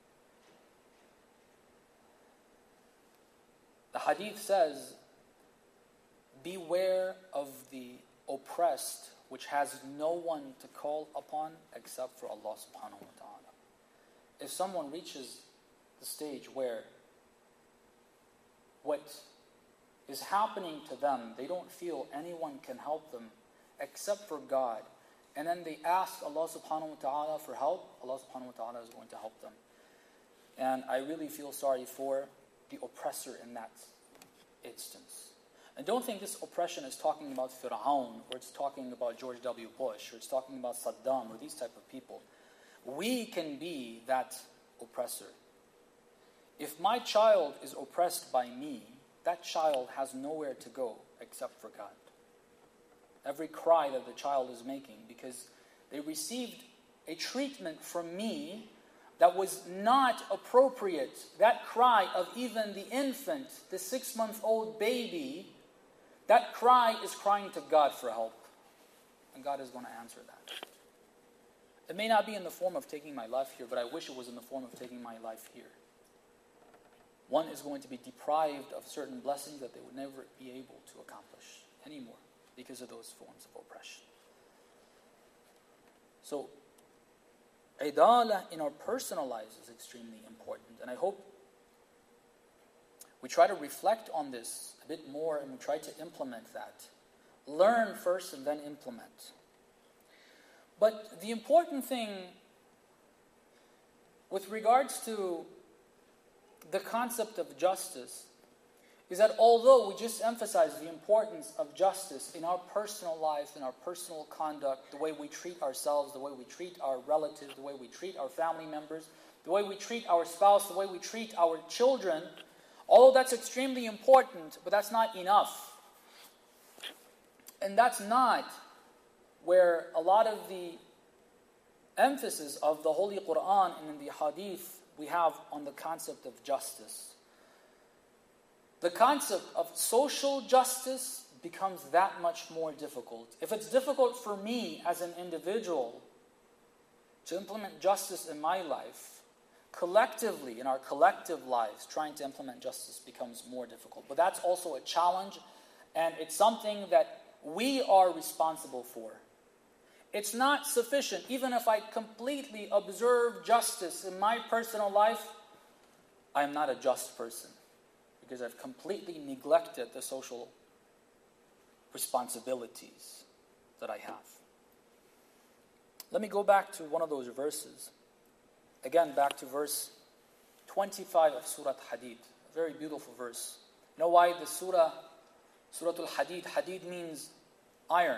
The hadith says, beware of the oppressed, which has no one to call upon except for Allah subhanahu wa ta'ala. If someone reaches the stage where what is happening to them, they don't feel anyone can help them except for God, and then they ask Allah subhanahu wa ta'ala for help, Allah subhanahu wa ta'ala is going to help them. And I really feel sorry for the oppressor in that instance. And don't think this oppression is talking about Fir'aun, or it's talking about George W. Bush, or it's talking about Saddam, or these type of people. We can be that oppressor. If my child is oppressed by me, that child has nowhere to go except for God. Every cry that the child is making, because they received a treatment from me that was not appropriate. That cry of even the infant, the 6-month-old baby, that cry is crying to God for help. And God is going to answer that. It may not be in the form of taking my life here, but I wish it was in the form of taking my life here. One is going to be deprived of certain blessings that they would never be able to accomplish anymore because of those forms of oppression. So, idalah in our personal lives is extremely important. And I hope we try to reflect on this a bit more and we try to implement that. Learn first and then implement. But the important thing with regards to the concept of justice is that although we just emphasize the importance of justice in our personal life, in our personal conduct, the way we treat ourselves, the way we treat our relatives, the way we treat our family members, the way we treat our spouse, the way we treat our children, although that's extremely important, but that's not enough. And that's not where a lot of the emphasis of the Holy Quran and in the Hadith we have on the concept of justice. The concept of social justice becomes that much more difficult. If it's difficult for me as an individual to implement justice in my life, collectively, in our collective lives, trying to implement justice becomes more difficult. But that's also a challenge, and it's something that we are responsible for. It's not sufficient, even if I completely observe justice in my personal life, I am not a just person, because I've completely neglected the social responsibilities that I have. Let me go back to one of those verses. Again, back to verse 25 of Surah Hadid. A very beautiful verse. You know why the Surah Al-Hadid, Hadid means iron.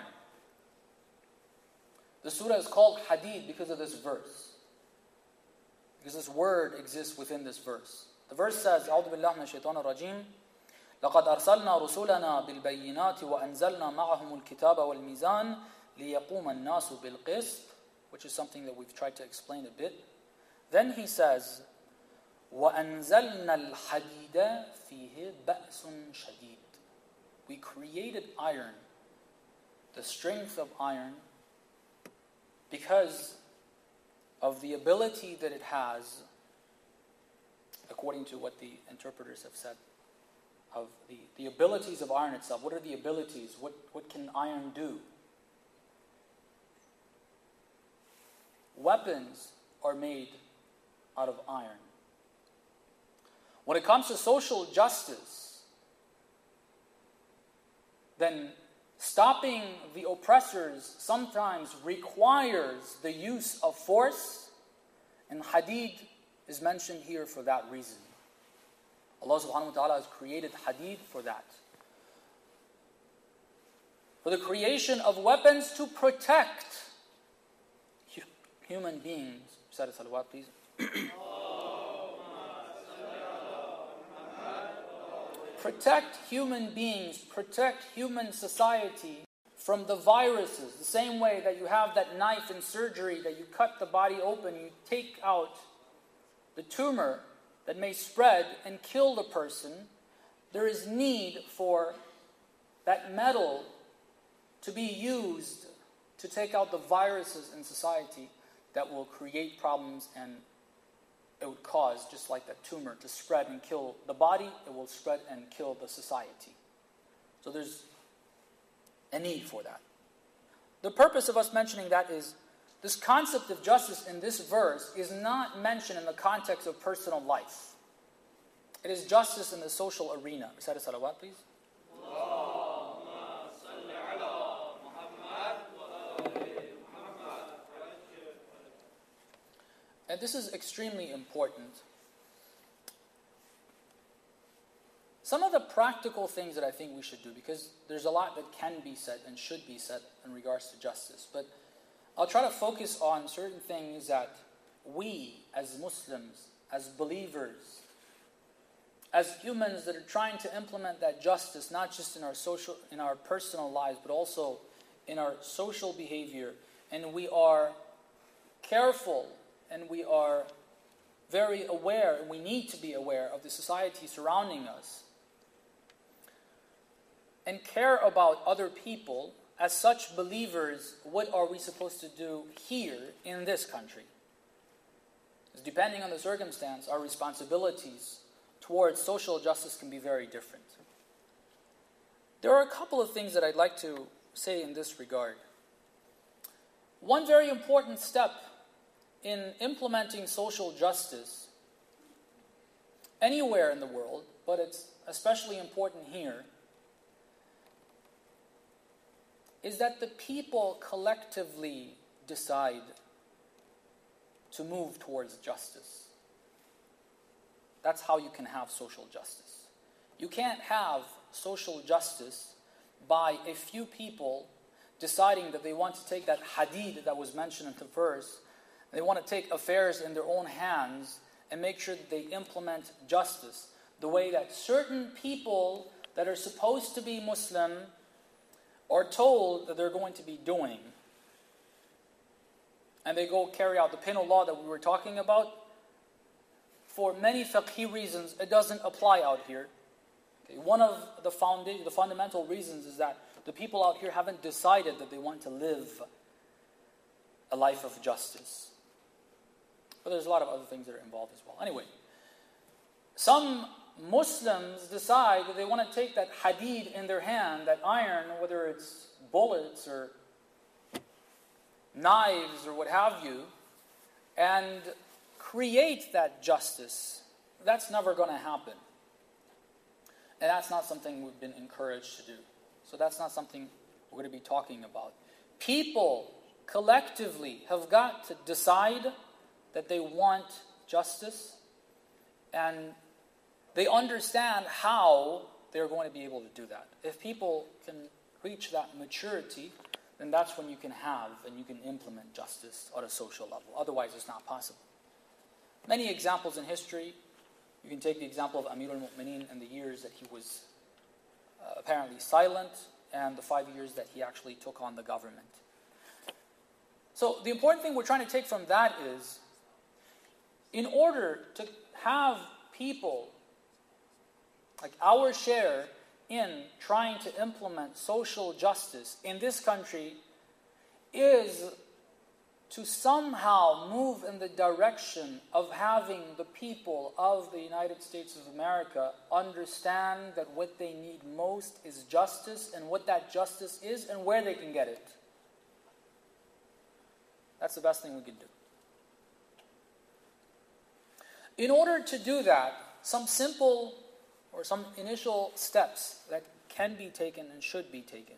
The surah is called Hadid because of this verse. Because this word exists within this verse. The verse says, أعوذ بالله من الشيطان الرجيم لقد أرسلنا رسولنا بالبينات وأنزلنا معهم الكتاب والميزان ليقوم الناس بالقسط, which is something that we've tried to explain a bit. Then he says, وَأَنزَلْنَا الْحَدِيدَ فِيهِ بَأْسٌ شَدِيد. We created iron, the strength of iron, because of the ability that it has, according to what the interpreters have said, of the abilities of iron itself. What are the abilities? What can iron do? Weapons are made out of iron. When it comes to social justice, then stopping the oppressors sometimes requires the use of force, and Hadid is mentioned here for that reason. Allah subhanahu wa ta'ala has created Hadid for that. For the creation of weapons to protect human beings. Say salawat, please. Protect human beings, protect human society from the viruses. The same way that you have that knife in surgery, that you cut the body open, you take out the tumor that may spread and kill the person. There is need for that metal to be used to take out the viruses in society that will create problems, and it would cause, just like that tumor, to spread and kill the body. It will spread and kill the society. So there's a need for that. The purpose of us mentioning that is this concept of justice in this verse is not mentioned in the context of personal life. It is justice in the social arena. Recite a salawat, please. And this is extremely important. Some of the practical things that I think we should do, because there's a lot that can be said and should be said in regards to justice, but I'll try to focus on certain things that we as Muslims, as believers, as humans that are trying to implement that justice, not just in our personal lives, but also in our social behavior, and we are careful and we are very aware, and we need to be aware of the society surrounding us, and care about other people. As such believers, what are we supposed to do here in this country? Because depending on the circumstance, our responsibilities towards social justice can be very different. There are a couple of things that I'd like to say in this regard. One very important step in implementing social justice anywhere in the world, but it's especially important here, is that the people collectively decide to move towards justice. That's how you can have social justice. You can't have social justice by a few people deciding that they want to take that hadith that was mentioned in the verse, they want to take affairs in their own hands and make sure that they implement justice the way that certain people that are supposed to be Muslim are told that they're going to be doing. And they go carry out the penal law that we were talking about. For many fiqhi reasons, it doesn't apply out here. Okay, one of the fundamental reasons is that the people out here haven't decided that they want to live a life of justice. But there's a lot of other things that are involved as well. Anyway, some Muslims decide that they want to take that hadid in their hand, that iron, whether it's bullets or knives or what have you, and create that justice. That's never going to happen. And that's not something we've been encouraged to do. So that's not something we're going to be talking about. People collectively have got to decide that they want justice, and they understand how they're going to be able to do that. If people can reach that maturity, then that's when you can have and you can implement justice at a social level. Otherwise, it's not possible. Many examples in history. You can take the example of Amir al-Mu'mineen and the years that he was apparently silent, and the 5 years that he actually took on the government. So the important thing we're trying to take from that is, in order to have people like our share in trying to implement social justice in this country, is to somehow move in the direction of having the people of the United States of America understand that what they need most is justice, and what that justice is and where they can get it. That's the best thing we can do. In order to do that, some simple or some initial steps that can be taken and should be taken.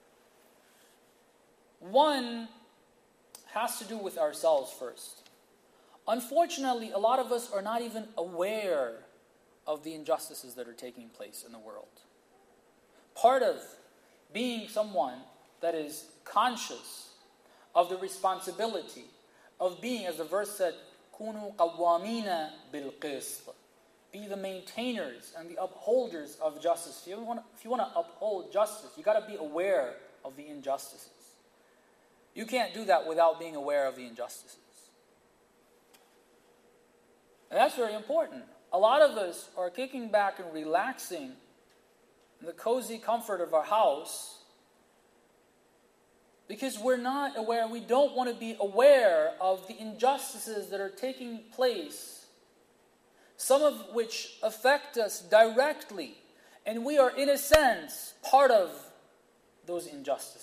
One has to do with ourselves first. Unfortunately, a lot of us are not even aware of the injustices that are taking place in the world. Part of being someone that is conscious of the responsibility of being, as the verse said, كُونُوا قَوَّامِينَ بِالْقِسْطِ, be the maintainers and the upholders of justice. If you want to uphold justice, you got to be aware of the injustices. You can't do that without being aware of the injustices. And that's very important. A lot of us are kicking back and relaxing in the cozy comfort of our house because we're not aware, we don't want to be aware of the injustices that are taking place, some of which affect us directly, and we are, in a sense, part of those injustices.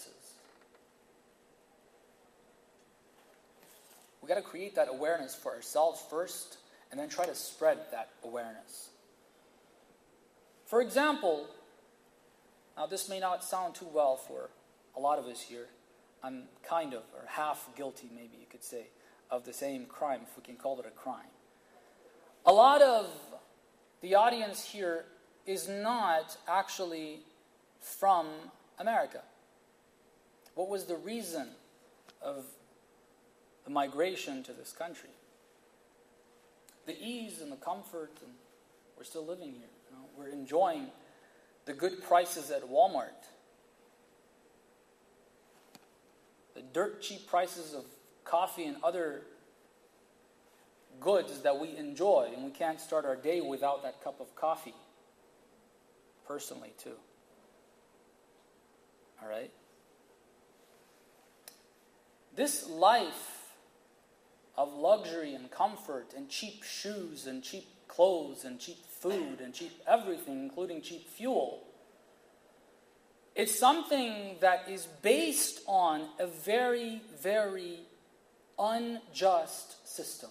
We've got to create that awareness for ourselves first, and then try to spread that awareness. For example, now this may not sound too well for a lot of us here. I'm kind of, or half guilty maybe you could say, of the same crime, if we can call it a crime. A lot of the audience here is not actually from America. What was the reason of the migration to this country? The ease and the comfort, and we're still living here. You know, we're enjoying the good prices at Walmart, the dirt cheap prices of coffee and other goods that we enjoy, and we can't start our day without that cup of coffee. Personally, too. All right? This life of luxury and comfort and cheap shoes and cheap clothes and cheap food and cheap everything, including cheap fuel, it's something that is based on a very, very unjust system.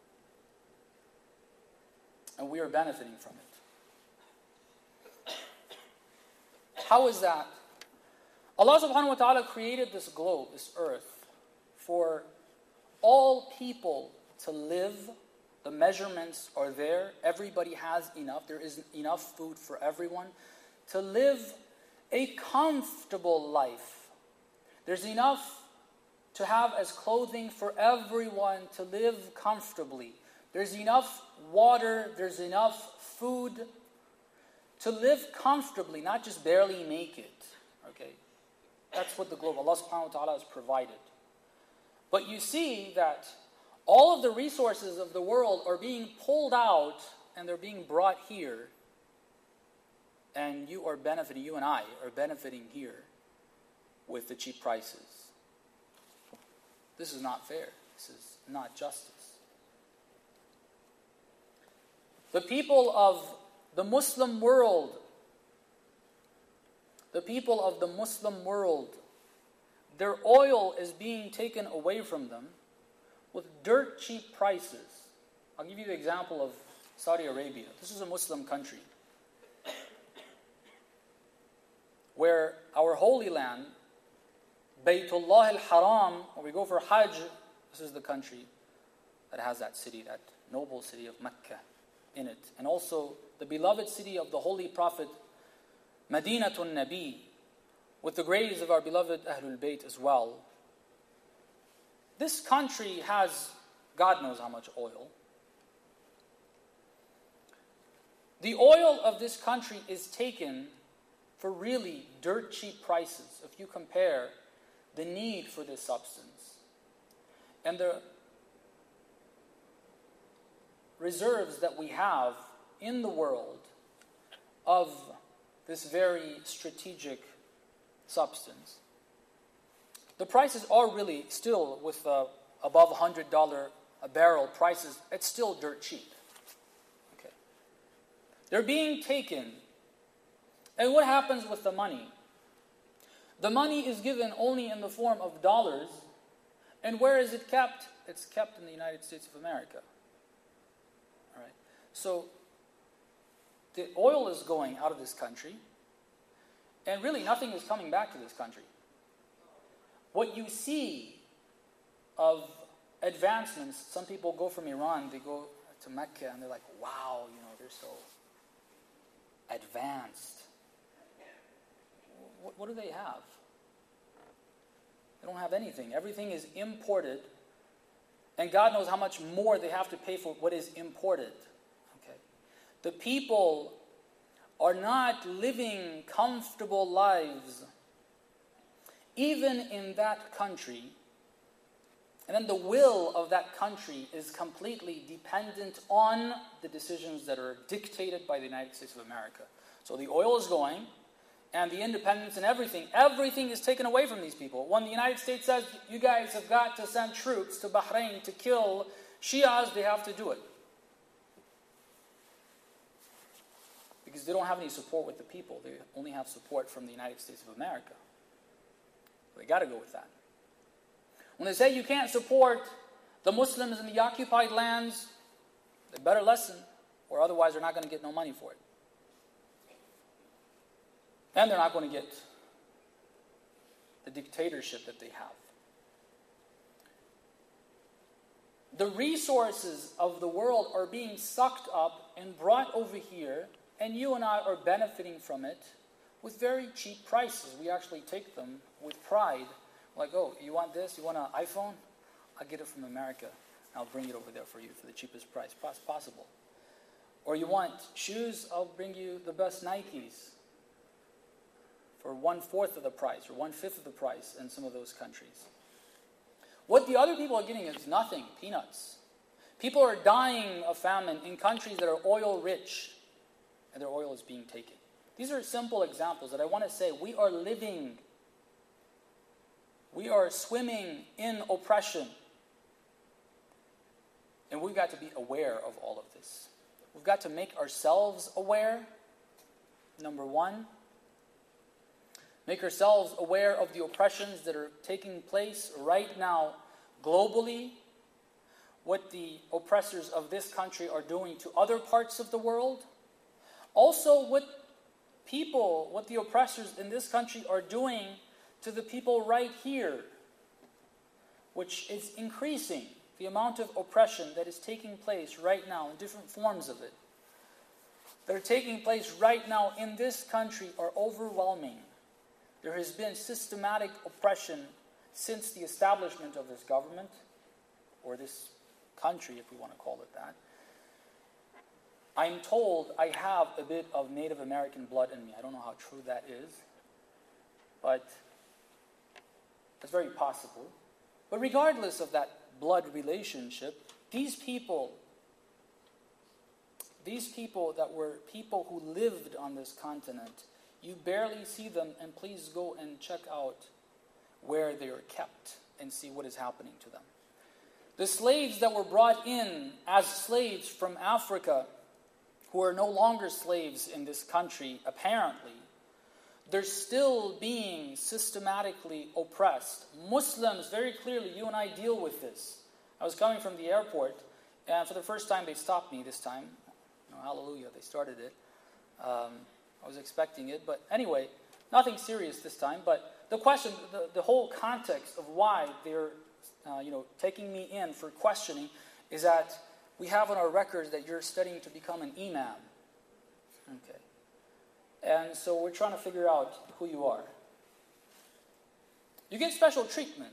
And we are benefiting from it. How is that? Allah subhanahu wa ta'ala created this globe, this earth, for all people to live The measurements are there. Everybody has enough. There is enough food for everyone to live a comfortable life. There's enough to have as clothing for everyone to live comfortably. There's enough water, there's enough food to live comfortably, not just barely make it. Okay? That's what the globe, Allah subhanahu wa ta'ala has provided. But you see that all of the resources of the world are being pulled out and they're being brought here. And you are benefiting, you and I are benefiting here with the cheap prices. This is not fair. This is not justice. The people of the Muslim world, their oil is being taken away from them with dirt cheap prices. I'll give you the example of Saudi Arabia. This is a Muslim country where our holy land, Baytullah al-Haram, when we go for Hajj, this is the country that has that city, that noble city of Mecca in it. And also the beloved city of the Holy Prophet, Madinatul Nabi, with the graves of our beloved Ahlul Bayt as well. This country has, God knows how much oil. The oil of this country is taken for really dirt cheap prices if you compare the need for this substance and the reserves that we have in the world of this very strategic substance. The prices are really still, with above $100 a barrel prices, it's still dirt cheap. Okay. They're being taken. And what happens with the money? The money is given only in the form of dollars. And where is it kept? It's kept in the United States of America. All right. So the oil is going out of this country, and really nothing is coming back to this country. What you see of advancements, some people go from Iran, they go to Mecca, and they're like, wow, they're so advanced. What do they have? They don't have anything. Everything is imported, and God knows how much more they have to pay for what is imported. Okay. The people are not living comfortable lives, even in that country. And then the will of that country is completely dependent on the decisions that are dictated by the United States of America. So the oil is going, and the independence and everything is taken away from these people. When the United States says, you guys have got to send troops to Bahrain to kill Shias, they have to do it. Because they don't have any support with the people. They only have support from the United States of America. They got to go with that. When they say you can't support the Muslims in the occupied lands, they better listen, or otherwise they're not going to get no money for it. And they're not going to get the dictatorship that they have. The resources of the world are being sucked up and brought over here, and you and I are benefiting from it with very cheap prices. We actually take them with pride. Like, oh, you want this? You want an iPhone? I'll get it from America. I'll bring it over there for you for the cheapest price possible. Or you want shoes? I'll bring you the best Nikes for 1/4 of the price or 1/5 of the price in some of those countries. What the other people are getting is nothing, peanuts. People are dying of famine in countries that are oil rich, and their oil is being taken. These are simple examples that I want to say we are living. We are swimming in oppression. And we've got to be aware of all of this. We've got to make ourselves aware, number one. Make ourselves aware of the oppressions that are taking place right now globally. What the oppressors of this country are doing to other parts of the world. Also what the oppressors in this country are doing to the people right here, which is increasing. the amount of oppression that is taking place right now, in different forms of it, that are taking place right now in this country are overwhelming. There has been systematic oppression since the establishment of this government, or this country, if we want to call it that. I'm told I have a bit of Native American blood in me. I don't know how true that is, but it's very possible. But regardless of that blood relationship, these people that were people who lived on this continent, you barely see them, and please go and check out where they are kept and see what is happening to them. The slaves that were brought in as slaves from Africa, who are no longer slaves in this country, apparently, they're still being systematically oppressed. Muslims, very clearly, you and I deal with this. I was coming from the airport, and for the first time they stopped me this time. Hallelujah, they started it. I was expecting it, but anyway, nothing serious this time. But the question, the whole context of why they're taking me in for questioning is that we have on our records that you're studying to become an imam. Okay. And so we're trying to figure out who you are. You get special treatment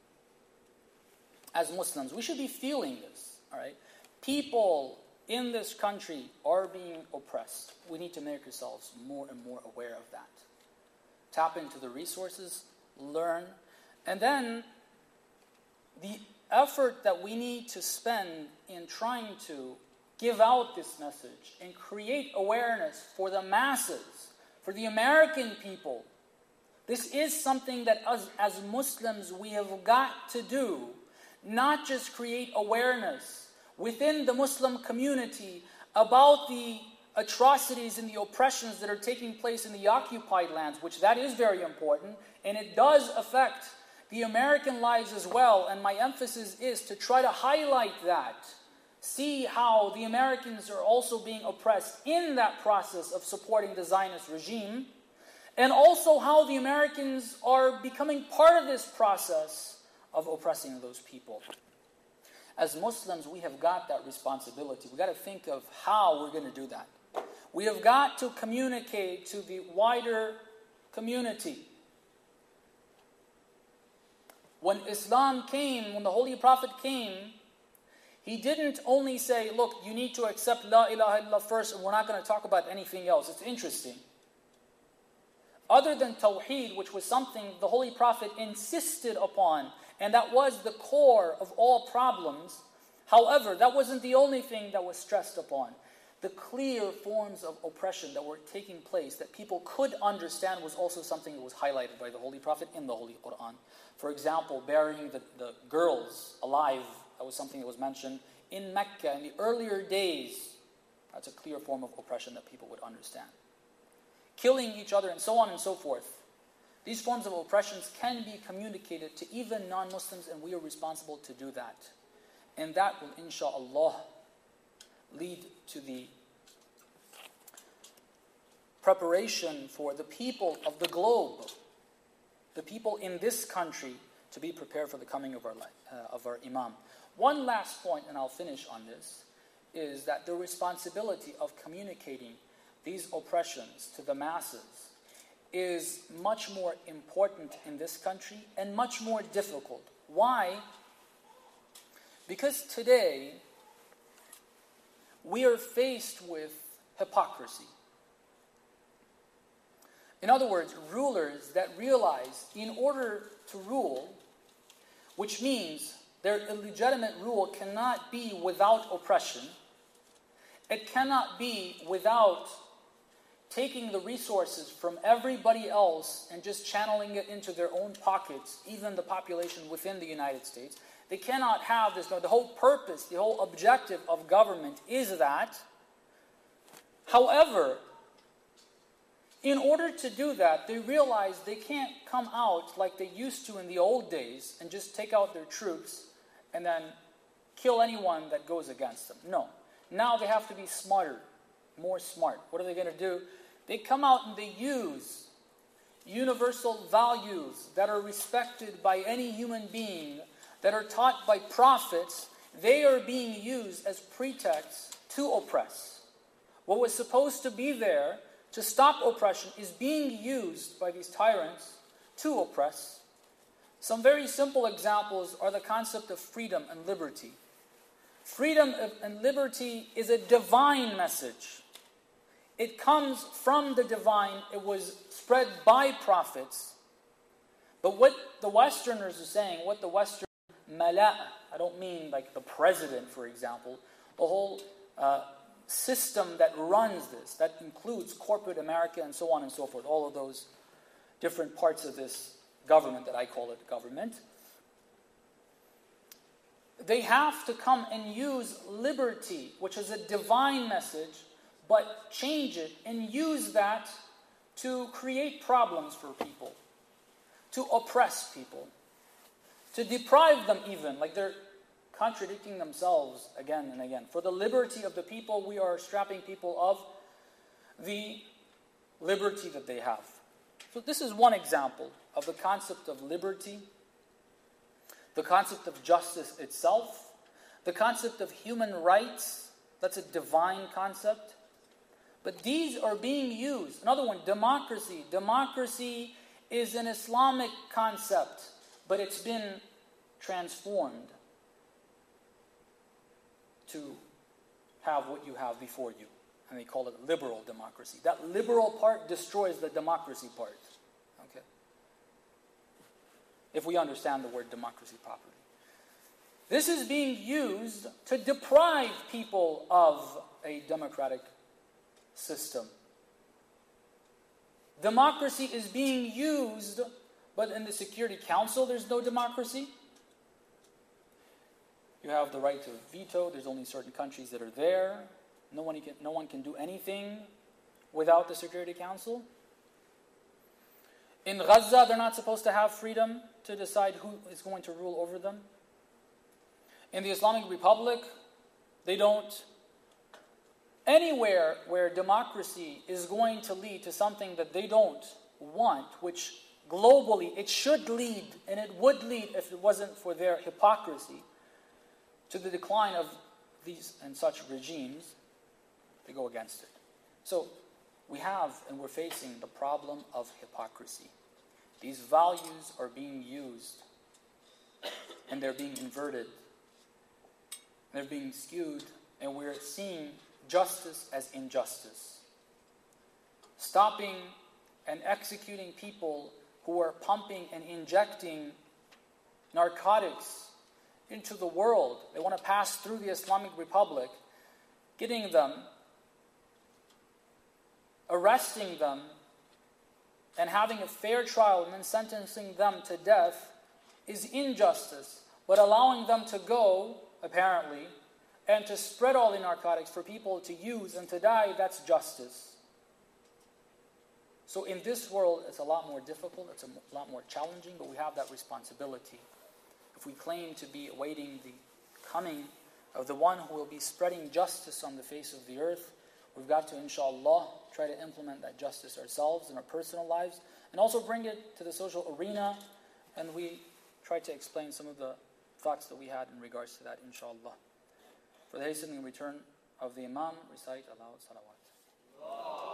as Muslims. We should be feeling this, all right? People in this country are being oppressed. We need to make ourselves more and more aware of that. Tap into the resources, learn, and then the effort that we need to spend in trying to give out this message and create awareness for the masses, for the American people. This is something that us as Muslims we have got to do, not just create awareness within the Muslim community about the atrocities and the oppressions that are taking place in the occupied lands, which that is very important, and it does affect the American lives as well, and my emphasis is to try to highlight that. See how the Americans are also being oppressed in that process of supporting the Zionist regime, and also how the Americans are becoming part of this process of oppressing those people. As Muslims, we have got that responsibility. We've got to think of how we're going to do that. We have got to communicate to the wider community. When Islam came, when the Holy Prophet came, he didn't only say, look, you need to accept La ilaha illallah first, and we're not going to talk about anything else. It's interesting. Other than Tawheed, which was something the Holy Prophet insisted upon, and that was the core of all problems, however, that wasn't the only thing that was stressed upon. The clear forms of oppression that were taking place that people could understand was also something that was highlighted by the Holy Prophet in the Holy Quran. For example, burying the girls alive, that was something that was mentioned in Mecca in the earlier days. That's a clear form of oppression that people would understand. Killing each other and so on and so forth. These forms of oppressions can be communicated to even non-Muslims, and we are responsible to do that. And that will, inshaAllah, lead to the preparation for the people of the globe, the people in this country, to be prepared for the coming of our Imam. One last point, and I'll finish on this, is that the responsibility of communicating these oppressions to the masses is much more important in this country and much more difficult. Why? Because today we are faced with hypocrisy. In other words, rulers that realize in order to rule, which means their illegitimate rule cannot be without oppression, it cannot be without taking the resources from everybody else and just channeling it into their own pockets, even the population within the United States. They cannot have this. The whole purpose, the whole objective of government is that. However, in order to do that, they realize they can't come out like they used to in the old days and just take out their troops and then kill anyone that goes against them. No. Now they have to be smarter, more smart. What are they going to do? They come out and they use universal values that are respected by any human being, that are taught by prophets, they are being used as pretexts to oppress. What was supposed to be there to stop oppression is being used by these tyrants to oppress. Some very simple examples are the concept of freedom and liberty. Freedom and liberty is a divine message. It comes from the divine. It was spread by prophets. But what the Westerners are saying, what the Western mala, I don't mean like the president, for example, the whole system that runs this, that includes corporate America and so on and so forth, all of those different parts of this government that I call it government, they have to come and use liberty, which is a divine message, but change it and use that to create problems for people, to oppress people, to deprive them even, like they're contradicting themselves again and again. For the liberty of the people, we are strapping people of the liberty that they have. So this is one example of the concept of liberty, the concept of justice itself, the concept of human rights. That's a divine concept. But these are being used. Another one, democracy. Democracy is an Islamic concept, but it's been transformed to have what you have before you. And they call it liberal democracy. That liberal part destroys the democracy part. Okay? If we understand the word democracy properly. This is being used to deprive people of a democratic system. Democracy is being used, but in the Security Council there's no democracy. You have the right to veto. There's only certain countries that are there. No one can do anything without the Security Council. In Gaza, they're not supposed to have freedom to decide who is going to rule over them. In the Islamic Republic, they don't. Anywhere where democracy is going to lead to something that they don't want, which globally it should lead, and it would lead if it wasn't for their hypocrisy, to the decline of these and such regimes, they go against it. So we have and we're facing the problem of hypocrisy. These values are being used and they're being inverted. They're being skewed, and we're seeing justice as injustice. Stopping and executing people who are pumping and injecting narcotics into the world. They want to pass through the Islamic Republic, getting them, arresting them, and having a fair trial and then sentencing them to death is injustice. But allowing them to go, apparently, and to spread all the narcotics for people to use and to die, that's justice. So in this world, it's a lot more difficult, it's a lot more challenging, but we have that responsibility. If we claim to be awaiting the coming of the one who will be spreading justice on the face of the earth, we've got to, inshallah, try to implement that justice ourselves in our personal lives, and also bring it to the social arena, and we try to explain some of the thoughts that we had in regards to that, inshallah. For the hastening return of the Imam, recite aloud salawat.